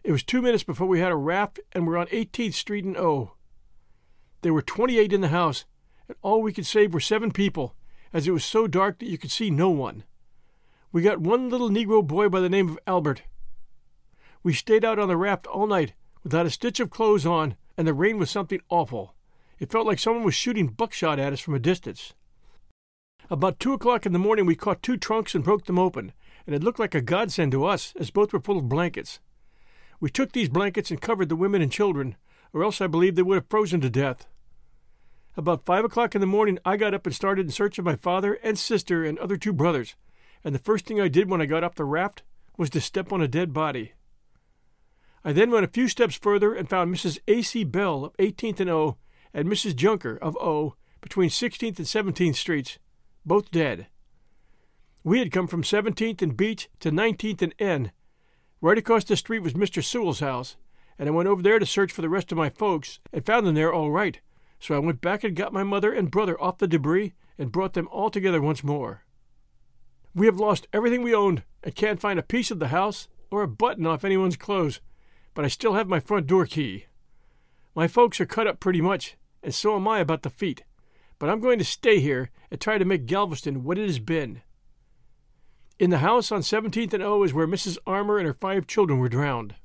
It was two minutes before we had a raft and were on eighteenth Street and O. There were twenty-eight in the house, and all we could save were seven people, as it was so dark that you could see no one. We got one little Negro boy by the name of Albert. We stayed out on the raft all night without a stitch of clothes on, and the rain was something awful. It felt like someone was shooting buckshot at us from a distance. About two o'clock in the morning we caught two trunks and broke them open, and it looked like a godsend to us, as both were full of blankets. We took these blankets and covered the women and children, or else I believe they would have frozen to death. About five o'clock in the morning I got up and started in search of my father and sister and other two brothers, and the first thing I did when I got off the raft was to step on a dead body. I then went a few steps further and found Missus A C Bell of eighteenth and O and Missus Junker of O between sixteenth and seventeenth Streets, both dead. We had come from seventeenth and Beach to nineteenth and N. Right across the street was Mister Sewell's house, and I went over there to search for the rest of my folks and found them there all right, so I went back and got my mother and brother off the debris and brought them all together once more. We have lost everything we owned and can't find a piece of the house or a button off anyone's clothes, but I still have my front door key. My folks are cut up pretty much, and so am I about the feet, but I'm going to stay here and try to make Galveston what it has been. In the house on seventeenth and O is where Missus Armour and her five children were drowned.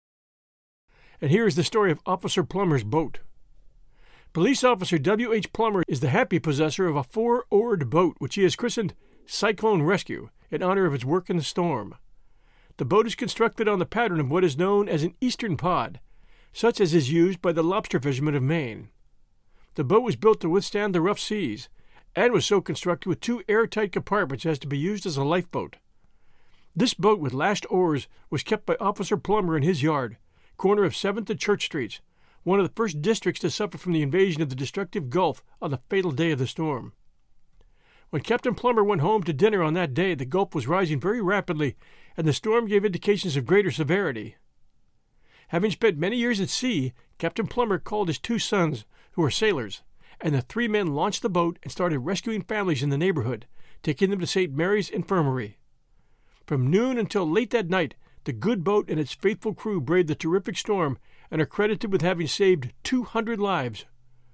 And here is the story of Officer Plummer's boat. Police Officer W H Plummer is the happy possessor of a four-oared boat which he has christened Cyclone Rescue in honor of its work in the storm. The boat is constructed on the pattern of what is known as an eastern pod, such as is used by the lobster fishermen of Maine. The boat was built to withstand the rough seas, and was so constructed with two airtight compartments as to be used as a lifeboat. This boat with lashed oars was kept by Officer Plummer in his yard, corner of seventh and Church Streets, one of the first districts to suffer from the invasion of the destructive Gulf on the fatal day of the storm. When Captain Plummer went home to dinner on that day, the Gulf was rising very rapidly, and the storm gave indications of greater severity. Having spent many years at sea, Captain Plummer called his two sons, who were sailors, and the three men launched the boat and started rescuing families in the neighborhood, taking them to Saint Mary's Infirmary. From noon until late that night, the good boat and its faithful crew braved the terrific storm and are credited with having saved two hundred lives.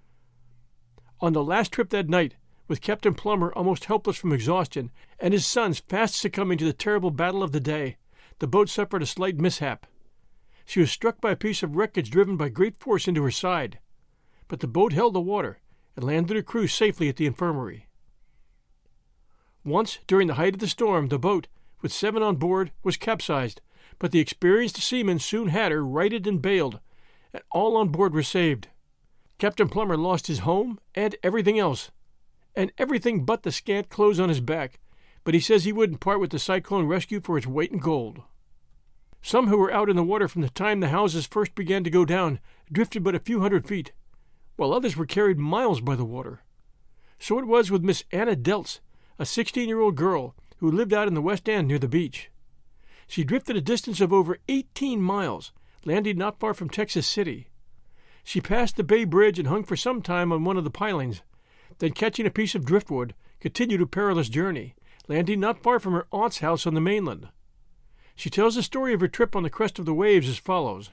On the last trip that night, with Captain Plummer almost helpless from exhaustion and his sons fast succumbing to the terrible battle of the day, the boat suffered a slight mishap. She was struck by a piece of wreckage driven by great force into her side, but the boat held the water and landed her crew safely at the infirmary. Once, during the height of the storm, the boat, with seven on board, was capsized, but the experienced seamen soon had her righted and bailed, and all on board were saved. Captain Plummer lost his home and everything else, and everything but the scant clothes on his back, but he says he wouldn't part with the Cyclone Rescue for its weight in gold. Some who were out in the water from the time the houses first began to go down drifted but a few hundred feet, while others were carried miles by the water. So it was with Miss Anna Deltz, a sixteen-year-old girl who lived out in the West End near the beach. She drifted a distance of over eighteen miles, landing not far from Texas City. She passed the Bay Bridge and hung for some time on one of the pilings, then catching a piece of driftwood, continued a perilous journey, landing not far from her aunt's house on the mainland. She tells the story of her trip on the crest of the waves as follows.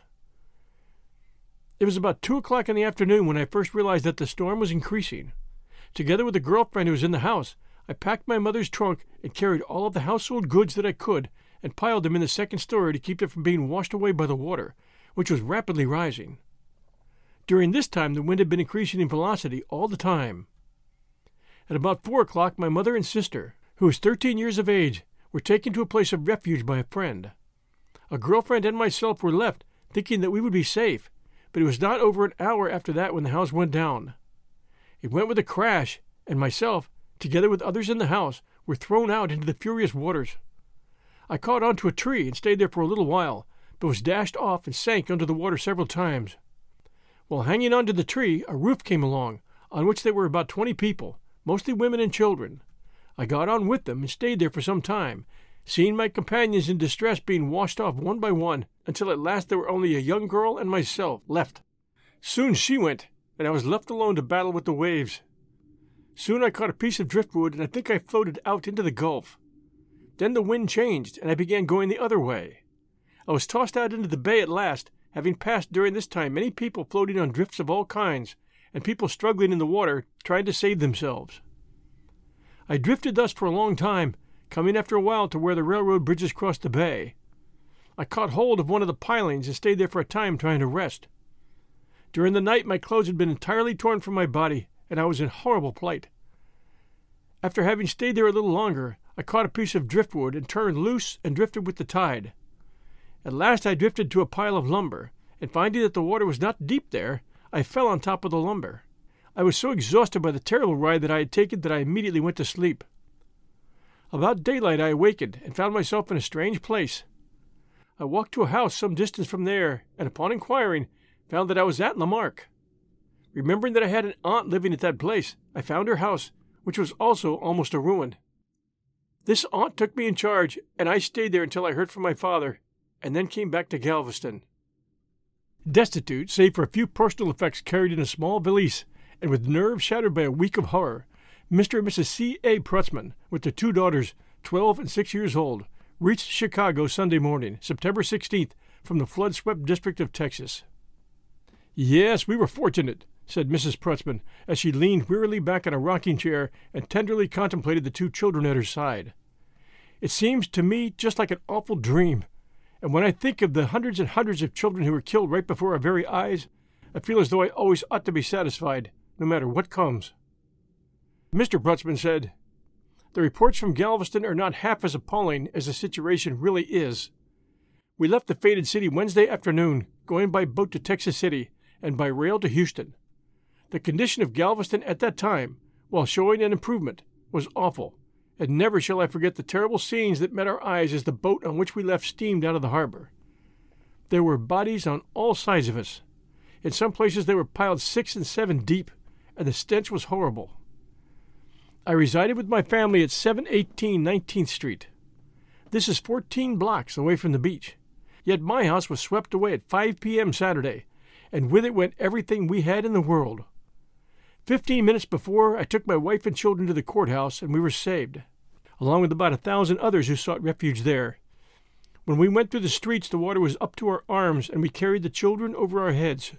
It was about two o'clock in the afternoon when I first realized that the storm was increasing. Together with a girlfriend who was in the house, I packed my mother's trunk and carried all of the household goods that I could and piled them in the second story to keep them from being washed away by the water, which was rapidly rising. During this time, the wind had been increasing in velocity all the time. At about four o'clock, my mother and sister, who was thirteen years of age, were taken to a place of refuge by a friend. A girlfriend and myself were left, thinking that we would be safe, but it was not over an hour after that when the house went down. It went with a crash, and myself, together with others in the house, were thrown out into the furious waters. I caught onto a tree and stayed there for a little while, but was dashed off and sank under the water several times. While hanging onto the tree, a roof came along, on which there were about twenty people, mostly women and children. I got on with them and stayed there for some time, seeing my companions in distress being washed off one by one, until at last there were only a young girl and myself left. Soon she went, and I was left alone to battle with the waves. Soon I caught a piece of driftwood, and I think I floated out into the Gulf. Then the wind changed, and I began going the other way. I was tossed out into the bay at last, having passed during this time many people floating on drifts of all kinds, and people struggling in the water, trying to save themselves. I drifted thus for a long time, coming after a while to where the railroad bridges crossed the bay. I caught hold of one of the pilings and stayed there for a time trying to rest. During the night my clothes had been entirely torn from my body, and I was in horrible plight. After having stayed there a little longer, I caught a piece of driftwood and turned loose and drifted with the tide. At last I drifted to a pile of lumber, and finding that the water was not deep there, I fell on top of the lumber. I was so exhausted by the terrible ride that I had taken that I immediately went to sleep. About daylight I awakened and found myself in a strange place. I walked to a house some distance from there, and upon inquiring, found that I was at Lamarck. Remembering that I had an aunt living at that place, I found her house, which was also almost a ruin. This aunt took me in charge, and I stayed there until I heard from my father, and then came back to Galveston. Destitute, save for a few personal effects carried in a small valise, and with nerves shattered by a week of horror, Mister and Missus C A Prutzman, with their two daughters, twelve and six years old, reached Chicago Sunday morning, September sixteenth, from the flood-swept district of Texas. "Yes, we were fortunate," said Missus Prutzman, as she leaned wearily back in a rocking chair and tenderly contemplated the two children at her side. "It seems to me just like an awful dream, and when I think of the hundreds and hundreds of children who were killed right before our very eyes, I feel as though I always ought to be satisfied, no matter what comes." Mister Prutzman said, "The reports from Galveston are not half as appalling as the situation really is. We left the fated city Wednesday afternoon, going by boat to Texas City and by rail to Houston. The condition of Galveston at that time, while showing an improvement, was awful, and never shall I forget the terrible scenes that met our eyes as the boat on which we left steamed out of the harbor. There were bodies on all sides of us. In some places they were piled six and seven deep, and the stench was horrible. I resided with my family at seven eighteen nineteenth Street. This is fourteen blocks away from the beach. Yet my house was swept away at five p.m. Saturday, and with it went everything we had in the world. Fifteen minutes before, I took my wife and children to the courthouse, and we were saved, along with about a thousand others who sought refuge there. When we went through the streets, the water was up to our arms, and we carried the children over our heads.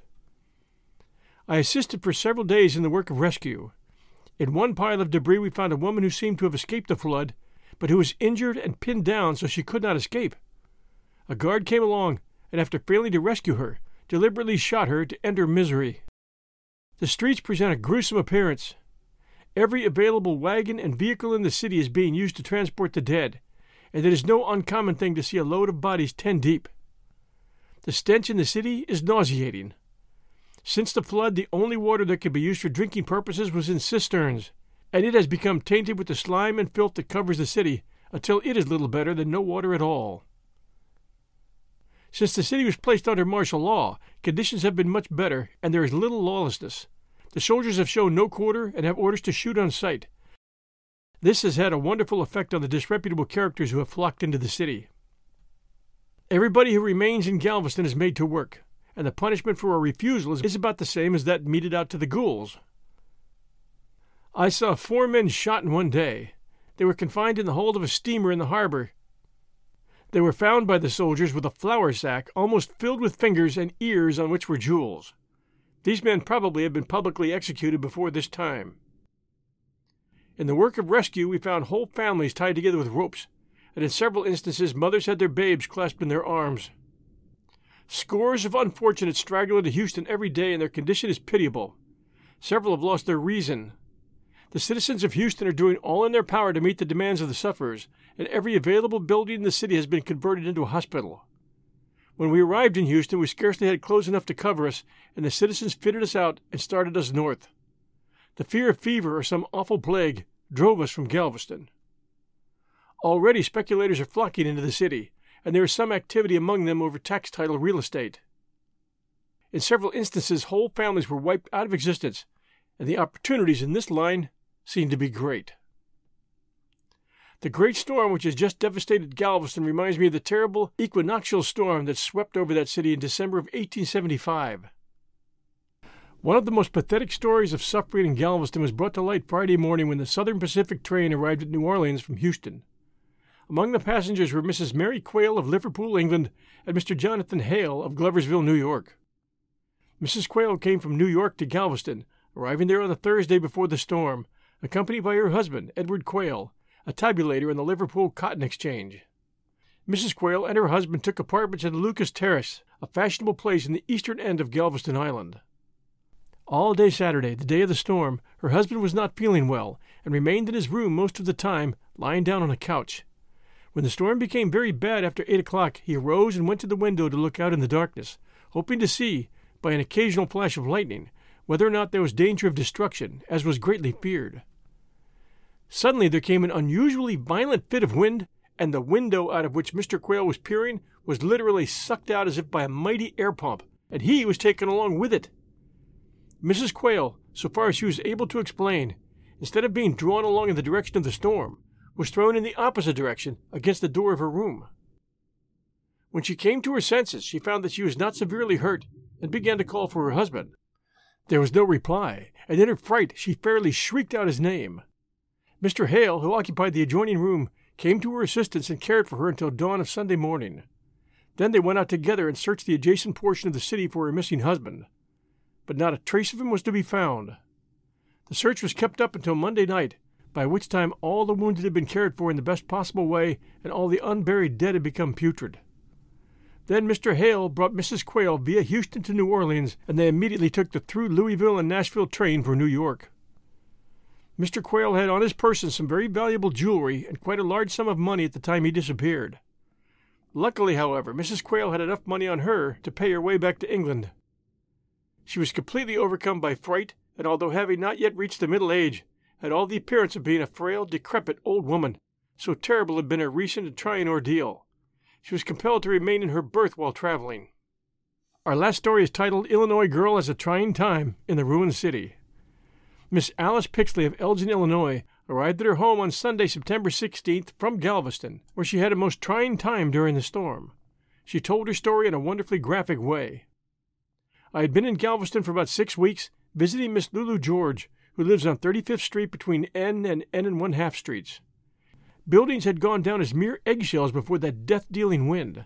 I assisted for several days in the work of rescue. In one pile of debris we found a woman who seemed to have escaped the flood, but who was injured and pinned down so she could not escape. A guard came along, and after failing to rescue her, deliberately shot her to end her misery. The streets present a gruesome appearance. Every available wagon and vehicle in the city is being used to transport the dead, and it is no uncommon thing to see a load of bodies ten deep. The stench in the city is nauseating. Since the flood, the only water that could be used for drinking purposes was in cisterns, and it has become tainted with the slime and filth that covers the city until it is little better than no water at all. Since the city was placed under martial law, conditions have been much better, and there is little lawlessness. The soldiers have shown no quarter and have orders to shoot on sight. This has had a wonderful effect on the disreputable characters who have flocked into the city. Everybody who remains in Galveston is made to work, and the punishment for a refusal is about the same as that meted out to the ghouls. I saw four men shot in one day. They were confined in the hold of a steamer in the harbor. They were found by the soldiers with a flour sack almost filled with fingers and ears on which were jewels. These men probably had been publicly executed before this time. In the work of rescue we found whole families tied together with ropes, and in several instances mothers had their babes clasped in their arms. Scores of unfortunates straggle into Houston every day, and their condition is pitiable. Several have lost their reason. The citizens of Houston are doing all in their power to meet the demands of the sufferers, and every available building in the city has been converted into a hospital. When we arrived in Houston, we scarcely had clothes enough to cover us, and the citizens fitted us out and started us north. The fear of fever or some awful plague drove us from Galveston. Already speculators are flocking into the city, and there is some activity among them over tax title real estate. In several instances, whole families were wiped out of existence, and the opportunities in this line seem to be great. The great storm which has just devastated Galveston reminds me of the terrible equinoctial storm that swept over that city in December of eighteen seventy-five. One of the most pathetic stories of suffering in Galveston was brought to light Friday morning when the Southern Pacific train arrived at New Orleans from Houston. Among the passengers were Missus Mary Quayle of Liverpool, England, and Mister Jonathan Hale of Gloversville, New York. Missus Quayle came from New York to Galveston, arriving there on the Thursday before the storm, accompanied by her husband, Edward Quayle, a tabulator in the Liverpool Cotton Exchange. Missus Quayle and her husband took apartments at the Lucas Terrace, a fashionable place in the eastern end of Galveston Island. All day Saturday, the day of the storm, her husband was not feeling well and remained in his room most of the time, lying down on a couch. When the storm became very bad after eight o'clock, he arose and went to the window to look out in the darkness, hoping to see, by an occasional flash of lightning, whether or not there was danger of destruction, as was greatly feared. Suddenly there came an unusually violent fit of wind, and the window out of which Mister Quayle was peering was literally sucked out as if by a mighty air pump, and he was taken along with it. Missus Quayle, so far as she was able to explain, instead of being drawn along in the direction of the storm, was thrown in the opposite direction against the door of her room. When she came to her senses, she found that she was not severely hurt and began to call for her husband. There was no reply, and in her fright she fairly shrieked out his name. Mister Hale, who occupied the adjoining room, came to her assistance and cared for her until dawn of Sunday morning. Then they went out together and searched the adjacent portion of the city for her missing husband. But not a trace of him was to be found. The search was kept up until Monday night, by which time all the wounded had been cared for in the best possible way and all the unburied dead had become putrid. Then Mister Hale brought Missus Quayle via Houston to New Orleans, and they immediately took the through Louisville and Nashville train for New York. Mister Quayle had on his person some very valuable jewelry and quite a large sum of money at the time he disappeared. Luckily, however, Missus Quayle had enough money on her to pay her way back to England. She was completely overcome by fright, and although having not yet reached the middle age, had all the appearance of being a frail, decrepit old woman, so terrible had been her recent and trying ordeal. She was compelled to remain in her berth while traveling. Our last story is titled Illinois Girl Has a Trying Time in the Ruined City. Miss Alice Pixley of Elgin, Illinois, arrived at her home on Sunday, September sixteenth, from Galveston, where she had a most trying time during the storm. She told her story in a wonderfully graphic way. I had been in Galveston for about six weeks, visiting Miss Lulu George, who lives on thirty-fifth Street between N and N and one-half streets. Buildings had gone down as mere eggshells before that death-dealing wind.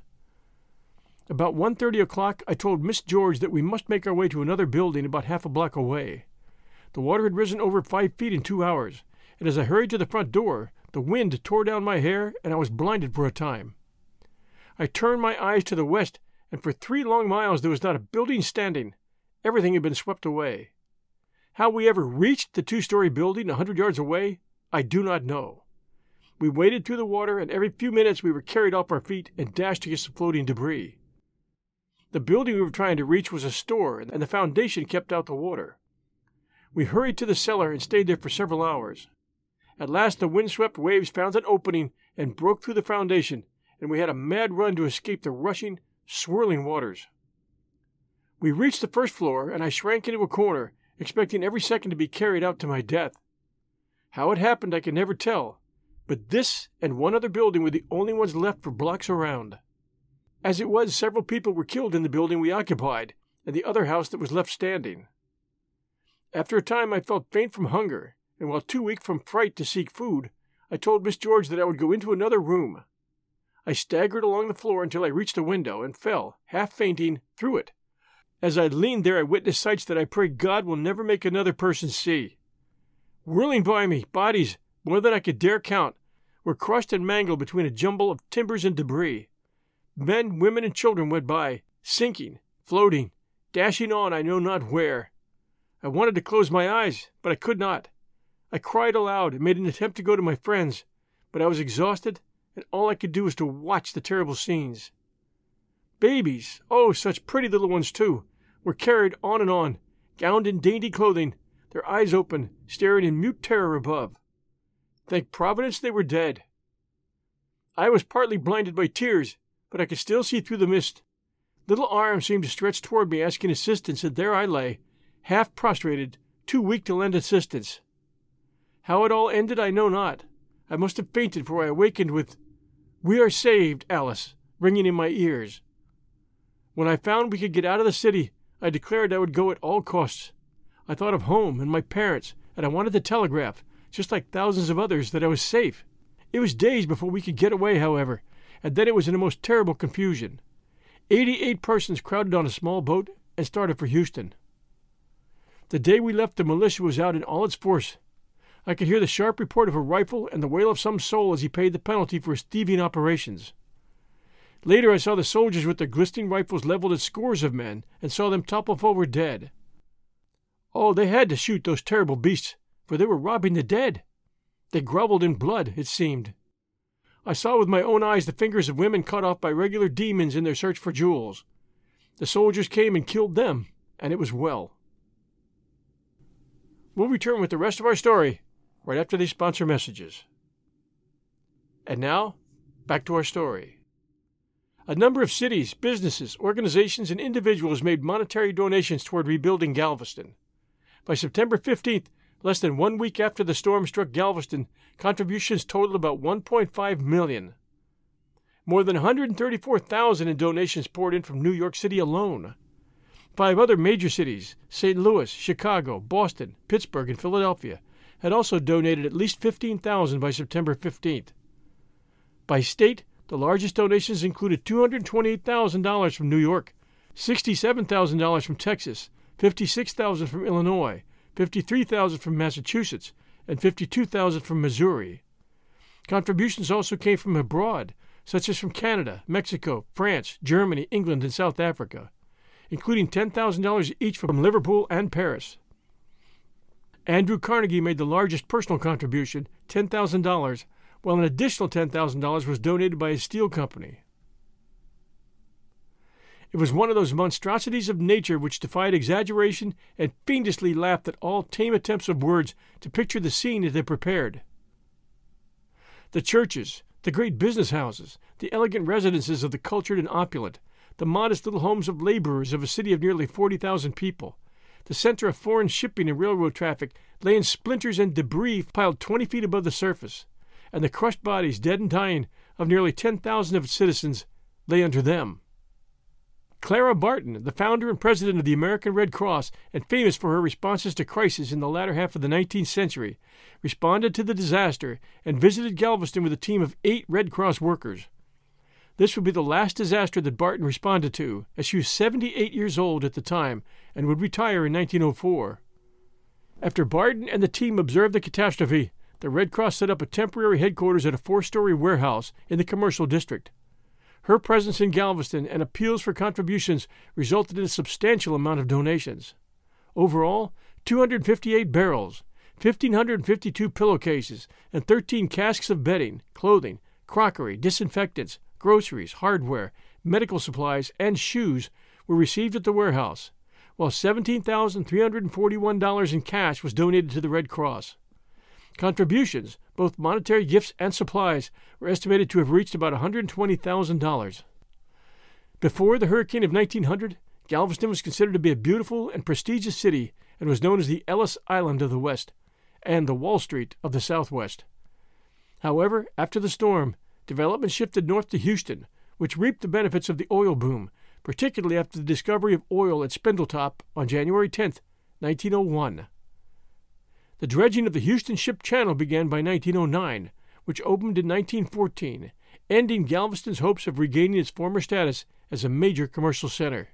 About one thirty o'clock, I told Miss George that we must make our way to another building about half a block away. The water had risen over five feet in two hours, and as I hurried to the front door, the wind tore down my hair, and I was blinded for a time. I turned my eyes to the west, and for three long miles there was not a building standing. Everything had been swept away. How we ever reached the two-story building a hundred yards away, I do not know. We waded through the water, and every few minutes we were carried off our feet and dashed against the floating debris. The building we were trying to reach was a store, and the foundation kept out the water. We hurried to the cellar and stayed there for several hours. At last the windswept waves found an opening and broke through the foundation, and we had a mad run to escape the rushing, swirling waters. We reached the first floor, and I shrank into a corner, expecting every second to be carried out to my death. How it happened I can never tell, but this and one other building were the only ones left for blocks around. As it was, several people were killed in the building we occupied, and the other house that was left standing. After a time I felt faint from hunger, and while too weak from fright to seek food, I told Miss George that I would go into another room. I staggered along the floor until I reached a window, and fell, half fainting, through it. As I leaned there I witnessed sights that I pray God will never make another person see. Whirling by me, bodies, more than I could dare count, were crushed and mangled between a jumble of timbers and debris. Men, women, and children went by, sinking, floating, dashing on I know not where. I wanted to close my eyes, but I could not. I cried aloud and made an attempt to go to my friends, but I was exhausted, and all I could do was to watch the terrible scenes. Babies, oh, such pretty little ones too, were carried on and on, gowned in dainty clothing, their eyes open, staring in mute terror above. Thank Providence they were dead. I was partly blinded by tears, but I could still see through the mist. Little arms seemed to stretch toward me asking assistance, and there I lay, half prostrated, too weak to lend assistance. How it all ended I know not. I must have fainted, for I awakened with, "We are saved, Alice," ringing in my ears. When I found we could get out of the city, I declared I would go at all costs. I thought of home and my parents, and I wanted to telegraph, just like thousands of others, that I was safe. It was days before we could get away, however, and then it was in the most terrible confusion. Eighty-eight persons crowded on a small boat and started for Houston. The day we left, the militia was out in all its force. I could hear the sharp report of a rifle and the wail of some soul as he paid the penalty for his thieving operations. Later I saw the soldiers with their glistening rifles leveled at scores of men and saw them topple forward dead. Oh, they had to shoot those terrible beasts, for they were robbing the dead. They groveled in blood, it seemed. I saw with my own eyes the fingers of women cut off by regular demons in their search for jewels. The soldiers came and killed them, and it was well. We'll return with the rest of our story right after these sponsor messages. And now, back to our story. A number of cities, businesses, organizations, and individuals made monetary donations toward rebuilding Galveston. By September fifteenth, less than one week after the storm struck Galveston, contributions totaled about one point five million dollars. More than one hundred thirty-four thousand in donations poured in from New York City alone. Five other major cities, Saint Louis, Chicago, Boston, Pittsburgh, and Philadelphia, had also donated at least fifteen thousand dollars by September fifteenth. By state, the largest donations included two hundred twenty-eight thousand dollars from New York, sixty-seven thousand dollars from Texas, fifty-six thousand dollars from Illinois, fifty-three thousand dollars from Massachusetts, and fifty-two thousand dollars from Missouri. Contributions also came from abroad, such as from Canada, Mexico, France, Germany, England, and South Africa, including ten thousand dollars each from Liverpool and Paris. Andrew Carnegie made the largest personal contribution, ten thousand dollars, while an additional ten thousand dollars was donated by his steel company. It was one of those monstrosities of nature which defied exaggeration and fiendishly laughed at all tame attempts of words to picture the scene it had prepared. The churches, the great business houses, the elegant residences of the cultured and opulent, the modest little homes of laborers of a city of nearly forty thousand people, the center of foreign shipping and railroad traffic, lay in splinters and debris piled twenty feet above the surface, and the crushed bodies, dead and dying, of nearly ten thousand of its citizens lay under them. Clara Barton, the founder and president of the American Red Cross and famous for her responses to crisis in the latter half of the nineteenth century, responded to the disaster and visited Galveston with a team of eight Red Cross workers. This would be the last disaster that Barton responded to, as she was seventy-eight years old at the time and would retire in nineteen oh four. After Barton and the team observed the catastrophe, the Red Cross set up a temporary headquarters at a four-story warehouse in the commercial district. Her presence in Galveston and appeals for contributions resulted in a substantial amount of donations. Overall, two hundred fifty-eight barrels, one thousand five hundred fifty-two pillowcases, and thirteen casks of bedding, clothing, crockery, disinfectants, groceries, hardware, medical supplies, and shoes were received at the warehouse, while seventeen thousand three hundred forty-one dollars in cash was donated to the Red Cross. Contributions, both monetary gifts and supplies, were estimated to have reached about one hundred twenty thousand dollars. Before the hurricane of nineteen hundred, Galveston was considered to be a beautiful and prestigious city and was known as the Ellis Island of the West and the Wall Street of the Southwest. However, after the storm, development shifted north to Houston, which reaped the benefits of the oil boom, particularly after the discovery of oil at Spindletop on January tenth, nineteen oh one. The dredging of the Houston Ship Channel began by nineteen oh nine, which opened in nineteen fourteen, ending Galveston's hopes of regaining its former status as a major commercial center.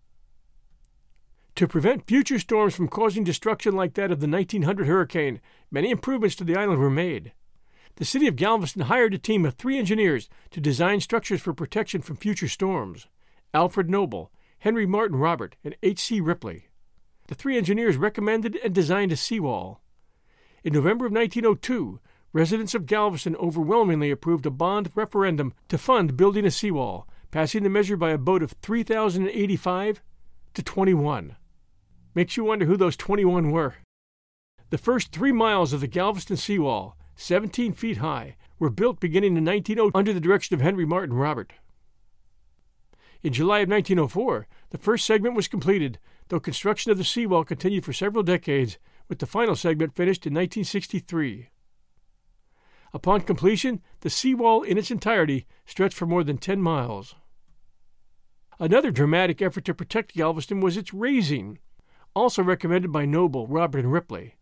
To prevent future storms from causing destruction like that of the nineteen hundred hurricane, many improvements to the island were made. The city of Galveston hired a team of three engineers to design structures for protection from future storms: Alfred Noble, Henry Martin Robert, and H C Ripley. The three engineers recommended and designed a seawall. In November of nineteen oh two, residents of Galveston overwhelmingly approved a bond referendum to fund building a seawall, passing the measure by a vote of three thousand eighty-five to twenty-one. Makes you wonder who those twenty-one were. The first three miles of the Galveston seawall, seventeen feet high, were built beginning in nineteen oh under the direction of Henry Martin Robert. In July of nineteen oh four, the first segment was completed, though construction of the seawall continued for several decades, with the final segment finished in nineteen sixty-three. Upon completion, the seawall in its entirety stretched for more than ten miles. Another dramatic effort to protect Galveston was its raising, also recommended by Noble, Robert, and Ripley.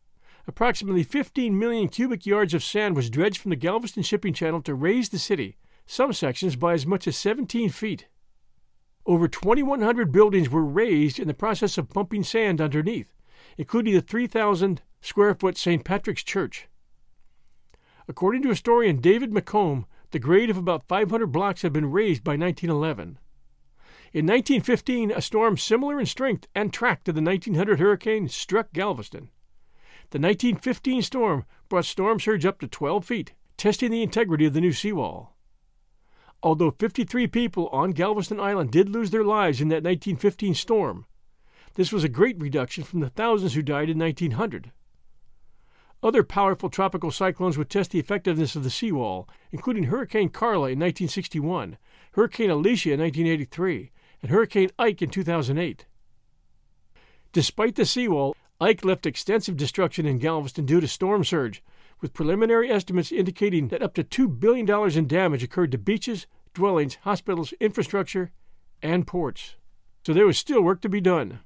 Approximately fifteen million cubic yards of sand was dredged from the Galveston shipping channel to raise the city, some sections by as much as seventeen feet. Over twenty-one hundred buildings were raised in the process of pumping sand underneath, including the three thousand square foot Saint Patrick's Church. According to historian David McComb, the grade of about five hundred blocks had been raised by nineteen eleven. In nineteen fifteen, a storm similar in strength and track to the nineteen hundred hurricane struck Galveston. The nineteen fifteen storm brought storm surge up to twelve feet, testing the integrity of the new seawall. Although fifty-three people on Galveston Island did lose their lives in that nineteen fifteen storm, this was a great reduction from the thousands who died in nineteen hundred. Other powerful tropical cyclones would test the effectiveness of the seawall, including Hurricane Carla in nineteen sixty-one, Hurricane Alicia in nineteen eighty-three, and Hurricane Ike in two thousand eight. Despite the seawall, Ike left extensive destruction in Galveston due to storm surge, with preliminary estimates indicating that up to two billion dollars in damage occurred to beaches, dwellings, hospitals, infrastructure, and ports. So there was still work to be done.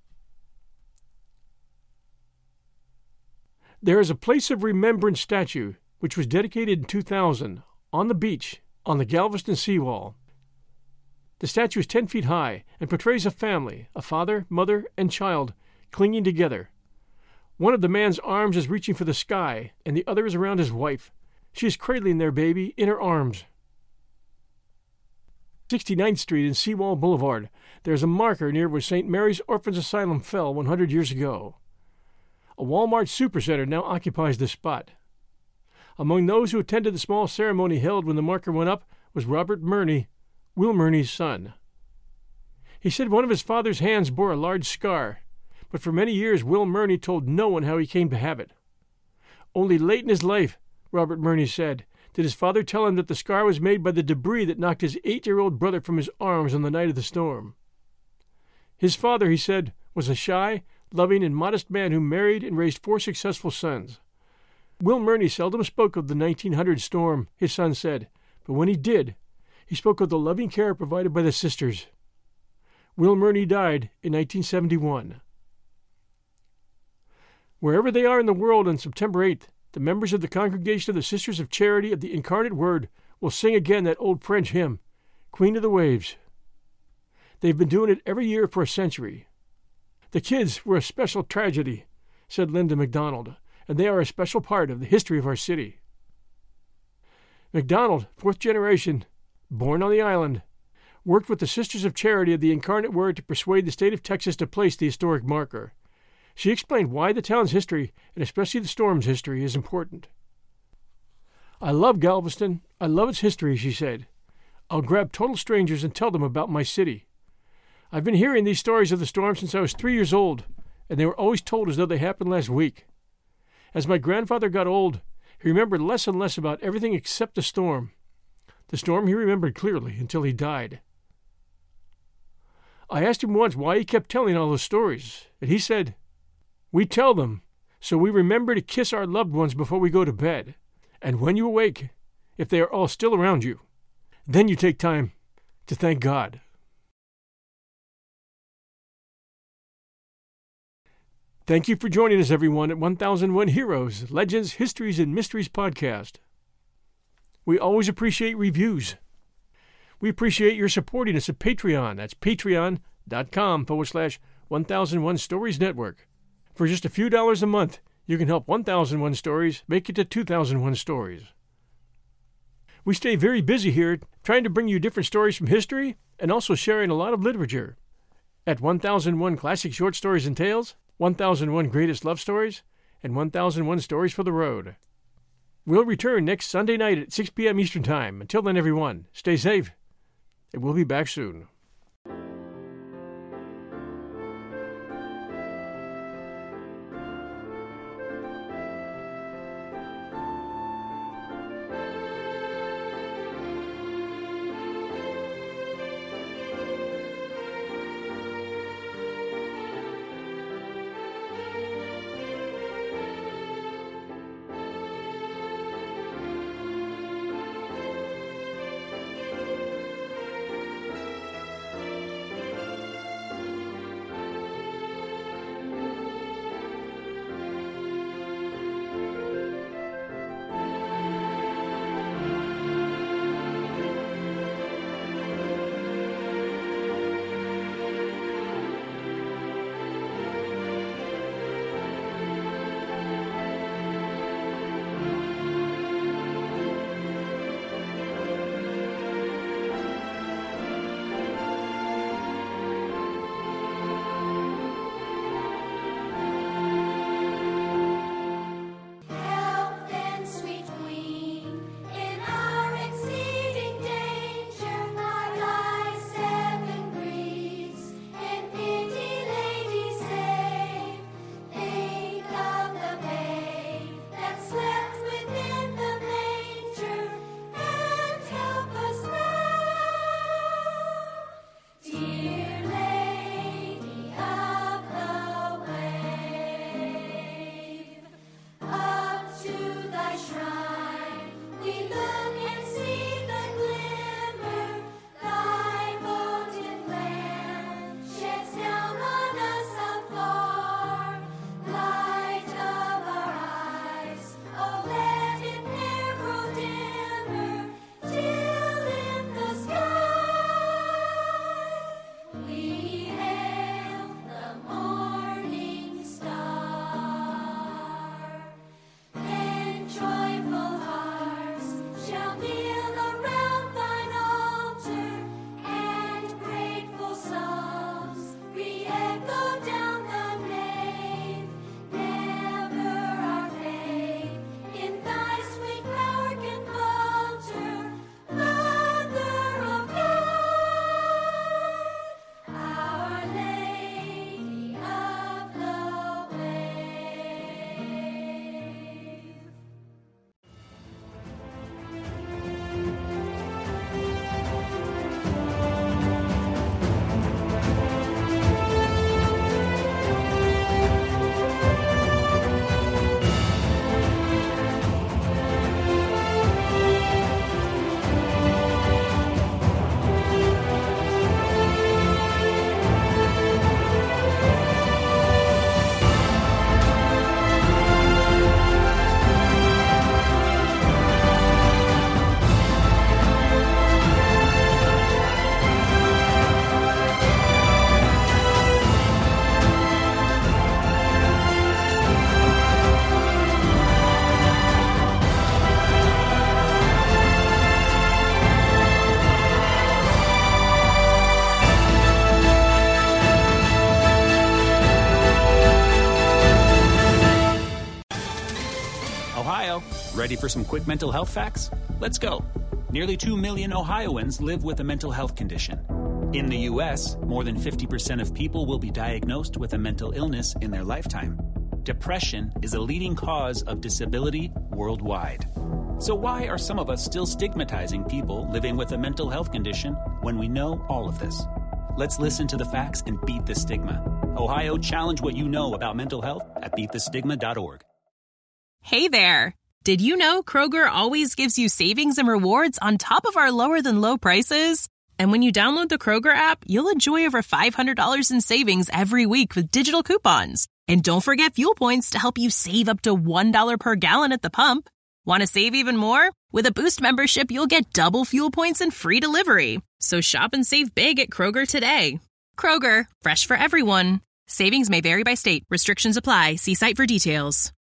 There is a place of remembrance statue, which was dedicated in two thousand, on the beach, on the Galveston seawall. The statue is ten feet high and portrays a family, a father, mother, and child, clinging together. One of the man's arms is reaching for the sky, and the other is around his wife. She is cradling their baby in her arms. sixty-ninth Street and Seawall Boulevard, there is a marker near where Saint Mary's Orphans Asylum fell one hundred years ago. A Walmart supercenter now occupies this spot. Among those who attended the small ceremony held when the marker went up was Robert Murney, Will Murney's son. He said one of his father's hands bore a large scar, but for many years Will Murney told no one how he came to have it. Only late in his life, Robert Murney said, did his father tell him that the scar was made by the debris that knocked his eight-year-old brother from his arms on the night of the storm. His father, he said, was a shy, loving, and modest man who married and raised four successful sons. Will Murney seldom spoke of the nineteen hundred storm, his son said, but when he did, he spoke of the loving care provided by the sisters. Will Murney died in nineteen seventy-one. Wherever they are in the world on September eighth, the members of the Congregation of the Sisters of Charity of the Incarnate Word will sing again that old French hymn, Queen of the Waves. They've been doing it every year for a century. The kids were a special tragedy, said Linda McDonald, and they are a special part of the history of our city. McDonald, fourth generation, born on the island, worked with the Sisters of Charity of the Incarnate Word to persuade the state of Texas to place the historic marker. She explained why the town's history, and especially the storm's history, is important. I love Galveston. I love its history, she said. I'll grab total strangers and tell them about my city. I've been hearing these stories of the storm since I was three years old, and they were always told as though they happened last week. As my grandfather got old, he remembered less and less about everything except the storm. The storm he remembered clearly until he died. I asked him once why he kept telling all those stories, and he said, "We tell them so we remember to kiss our loved ones before we go to bed, and when you awake, if they are all still around you, then you take time to thank God." Thank you for joining us, everyone, at one thousand one Heroes, Legends, Histories, and Mysteries podcast. We always appreciate reviews. We appreciate your supporting us at Patreon. That's patreon.com forward slash 1001 Stories Network. For just a few dollars a month, you can help one thousand one Stories make it to two thousand one Stories. We stay very busy here trying to bring you different stories from history and also sharing a lot of literature. At one thousand one Classic Short Stories and Tales, one thousand one Greatest Love Stories, and one thousand one Stories for the Road. We'll return next Sunday night at six p.m. Eastern Time. Until then, everyone, stay safe, and we'll be back soon. shrine. We look and see the glimmer. Thy votive lamp sheds down on us afar. Light of our eyes, oh let it ne'er grow dimmer, till in the sky we hail the morning star. Then joyful hearts shall kneel around thine altar, and grateful psalms re-echo down the nave. Never our faith in thy sweet power can falter, Mother of God, Our Lady of the Wave. Ohio, ready for some quick mental health facts? Let's go. Nearly two million Ohioans live with a mental health condition. In the U S, more than fifty percent of people will be diagnosed with a mental illness in their lifetime. Depression is a leading cause of disability worldwide. So why are some of us still stigmatizing people living with a mental health condition when we know all of this? Let's listen to the facts and beat the stigma. Ohio, challenge what you know about mental health at beat the stigma dot org. Hey there! Did you know Kroger always gives you savings and rewards on top of our lower-than-low prices? And when you download the Kroger app, you'll enjoy over five hundred dollars in savings every week with digital coupons. And don't forget fuel points to help you save up to one dollar per gallon at the pump. Want to save even more? With a Boost membership, you'll get double fuel points and free delivery. So shop and save big at Kroger today. Kroger, fresh for everyone. Savings may vary by state. Restrictions apply. See site for details.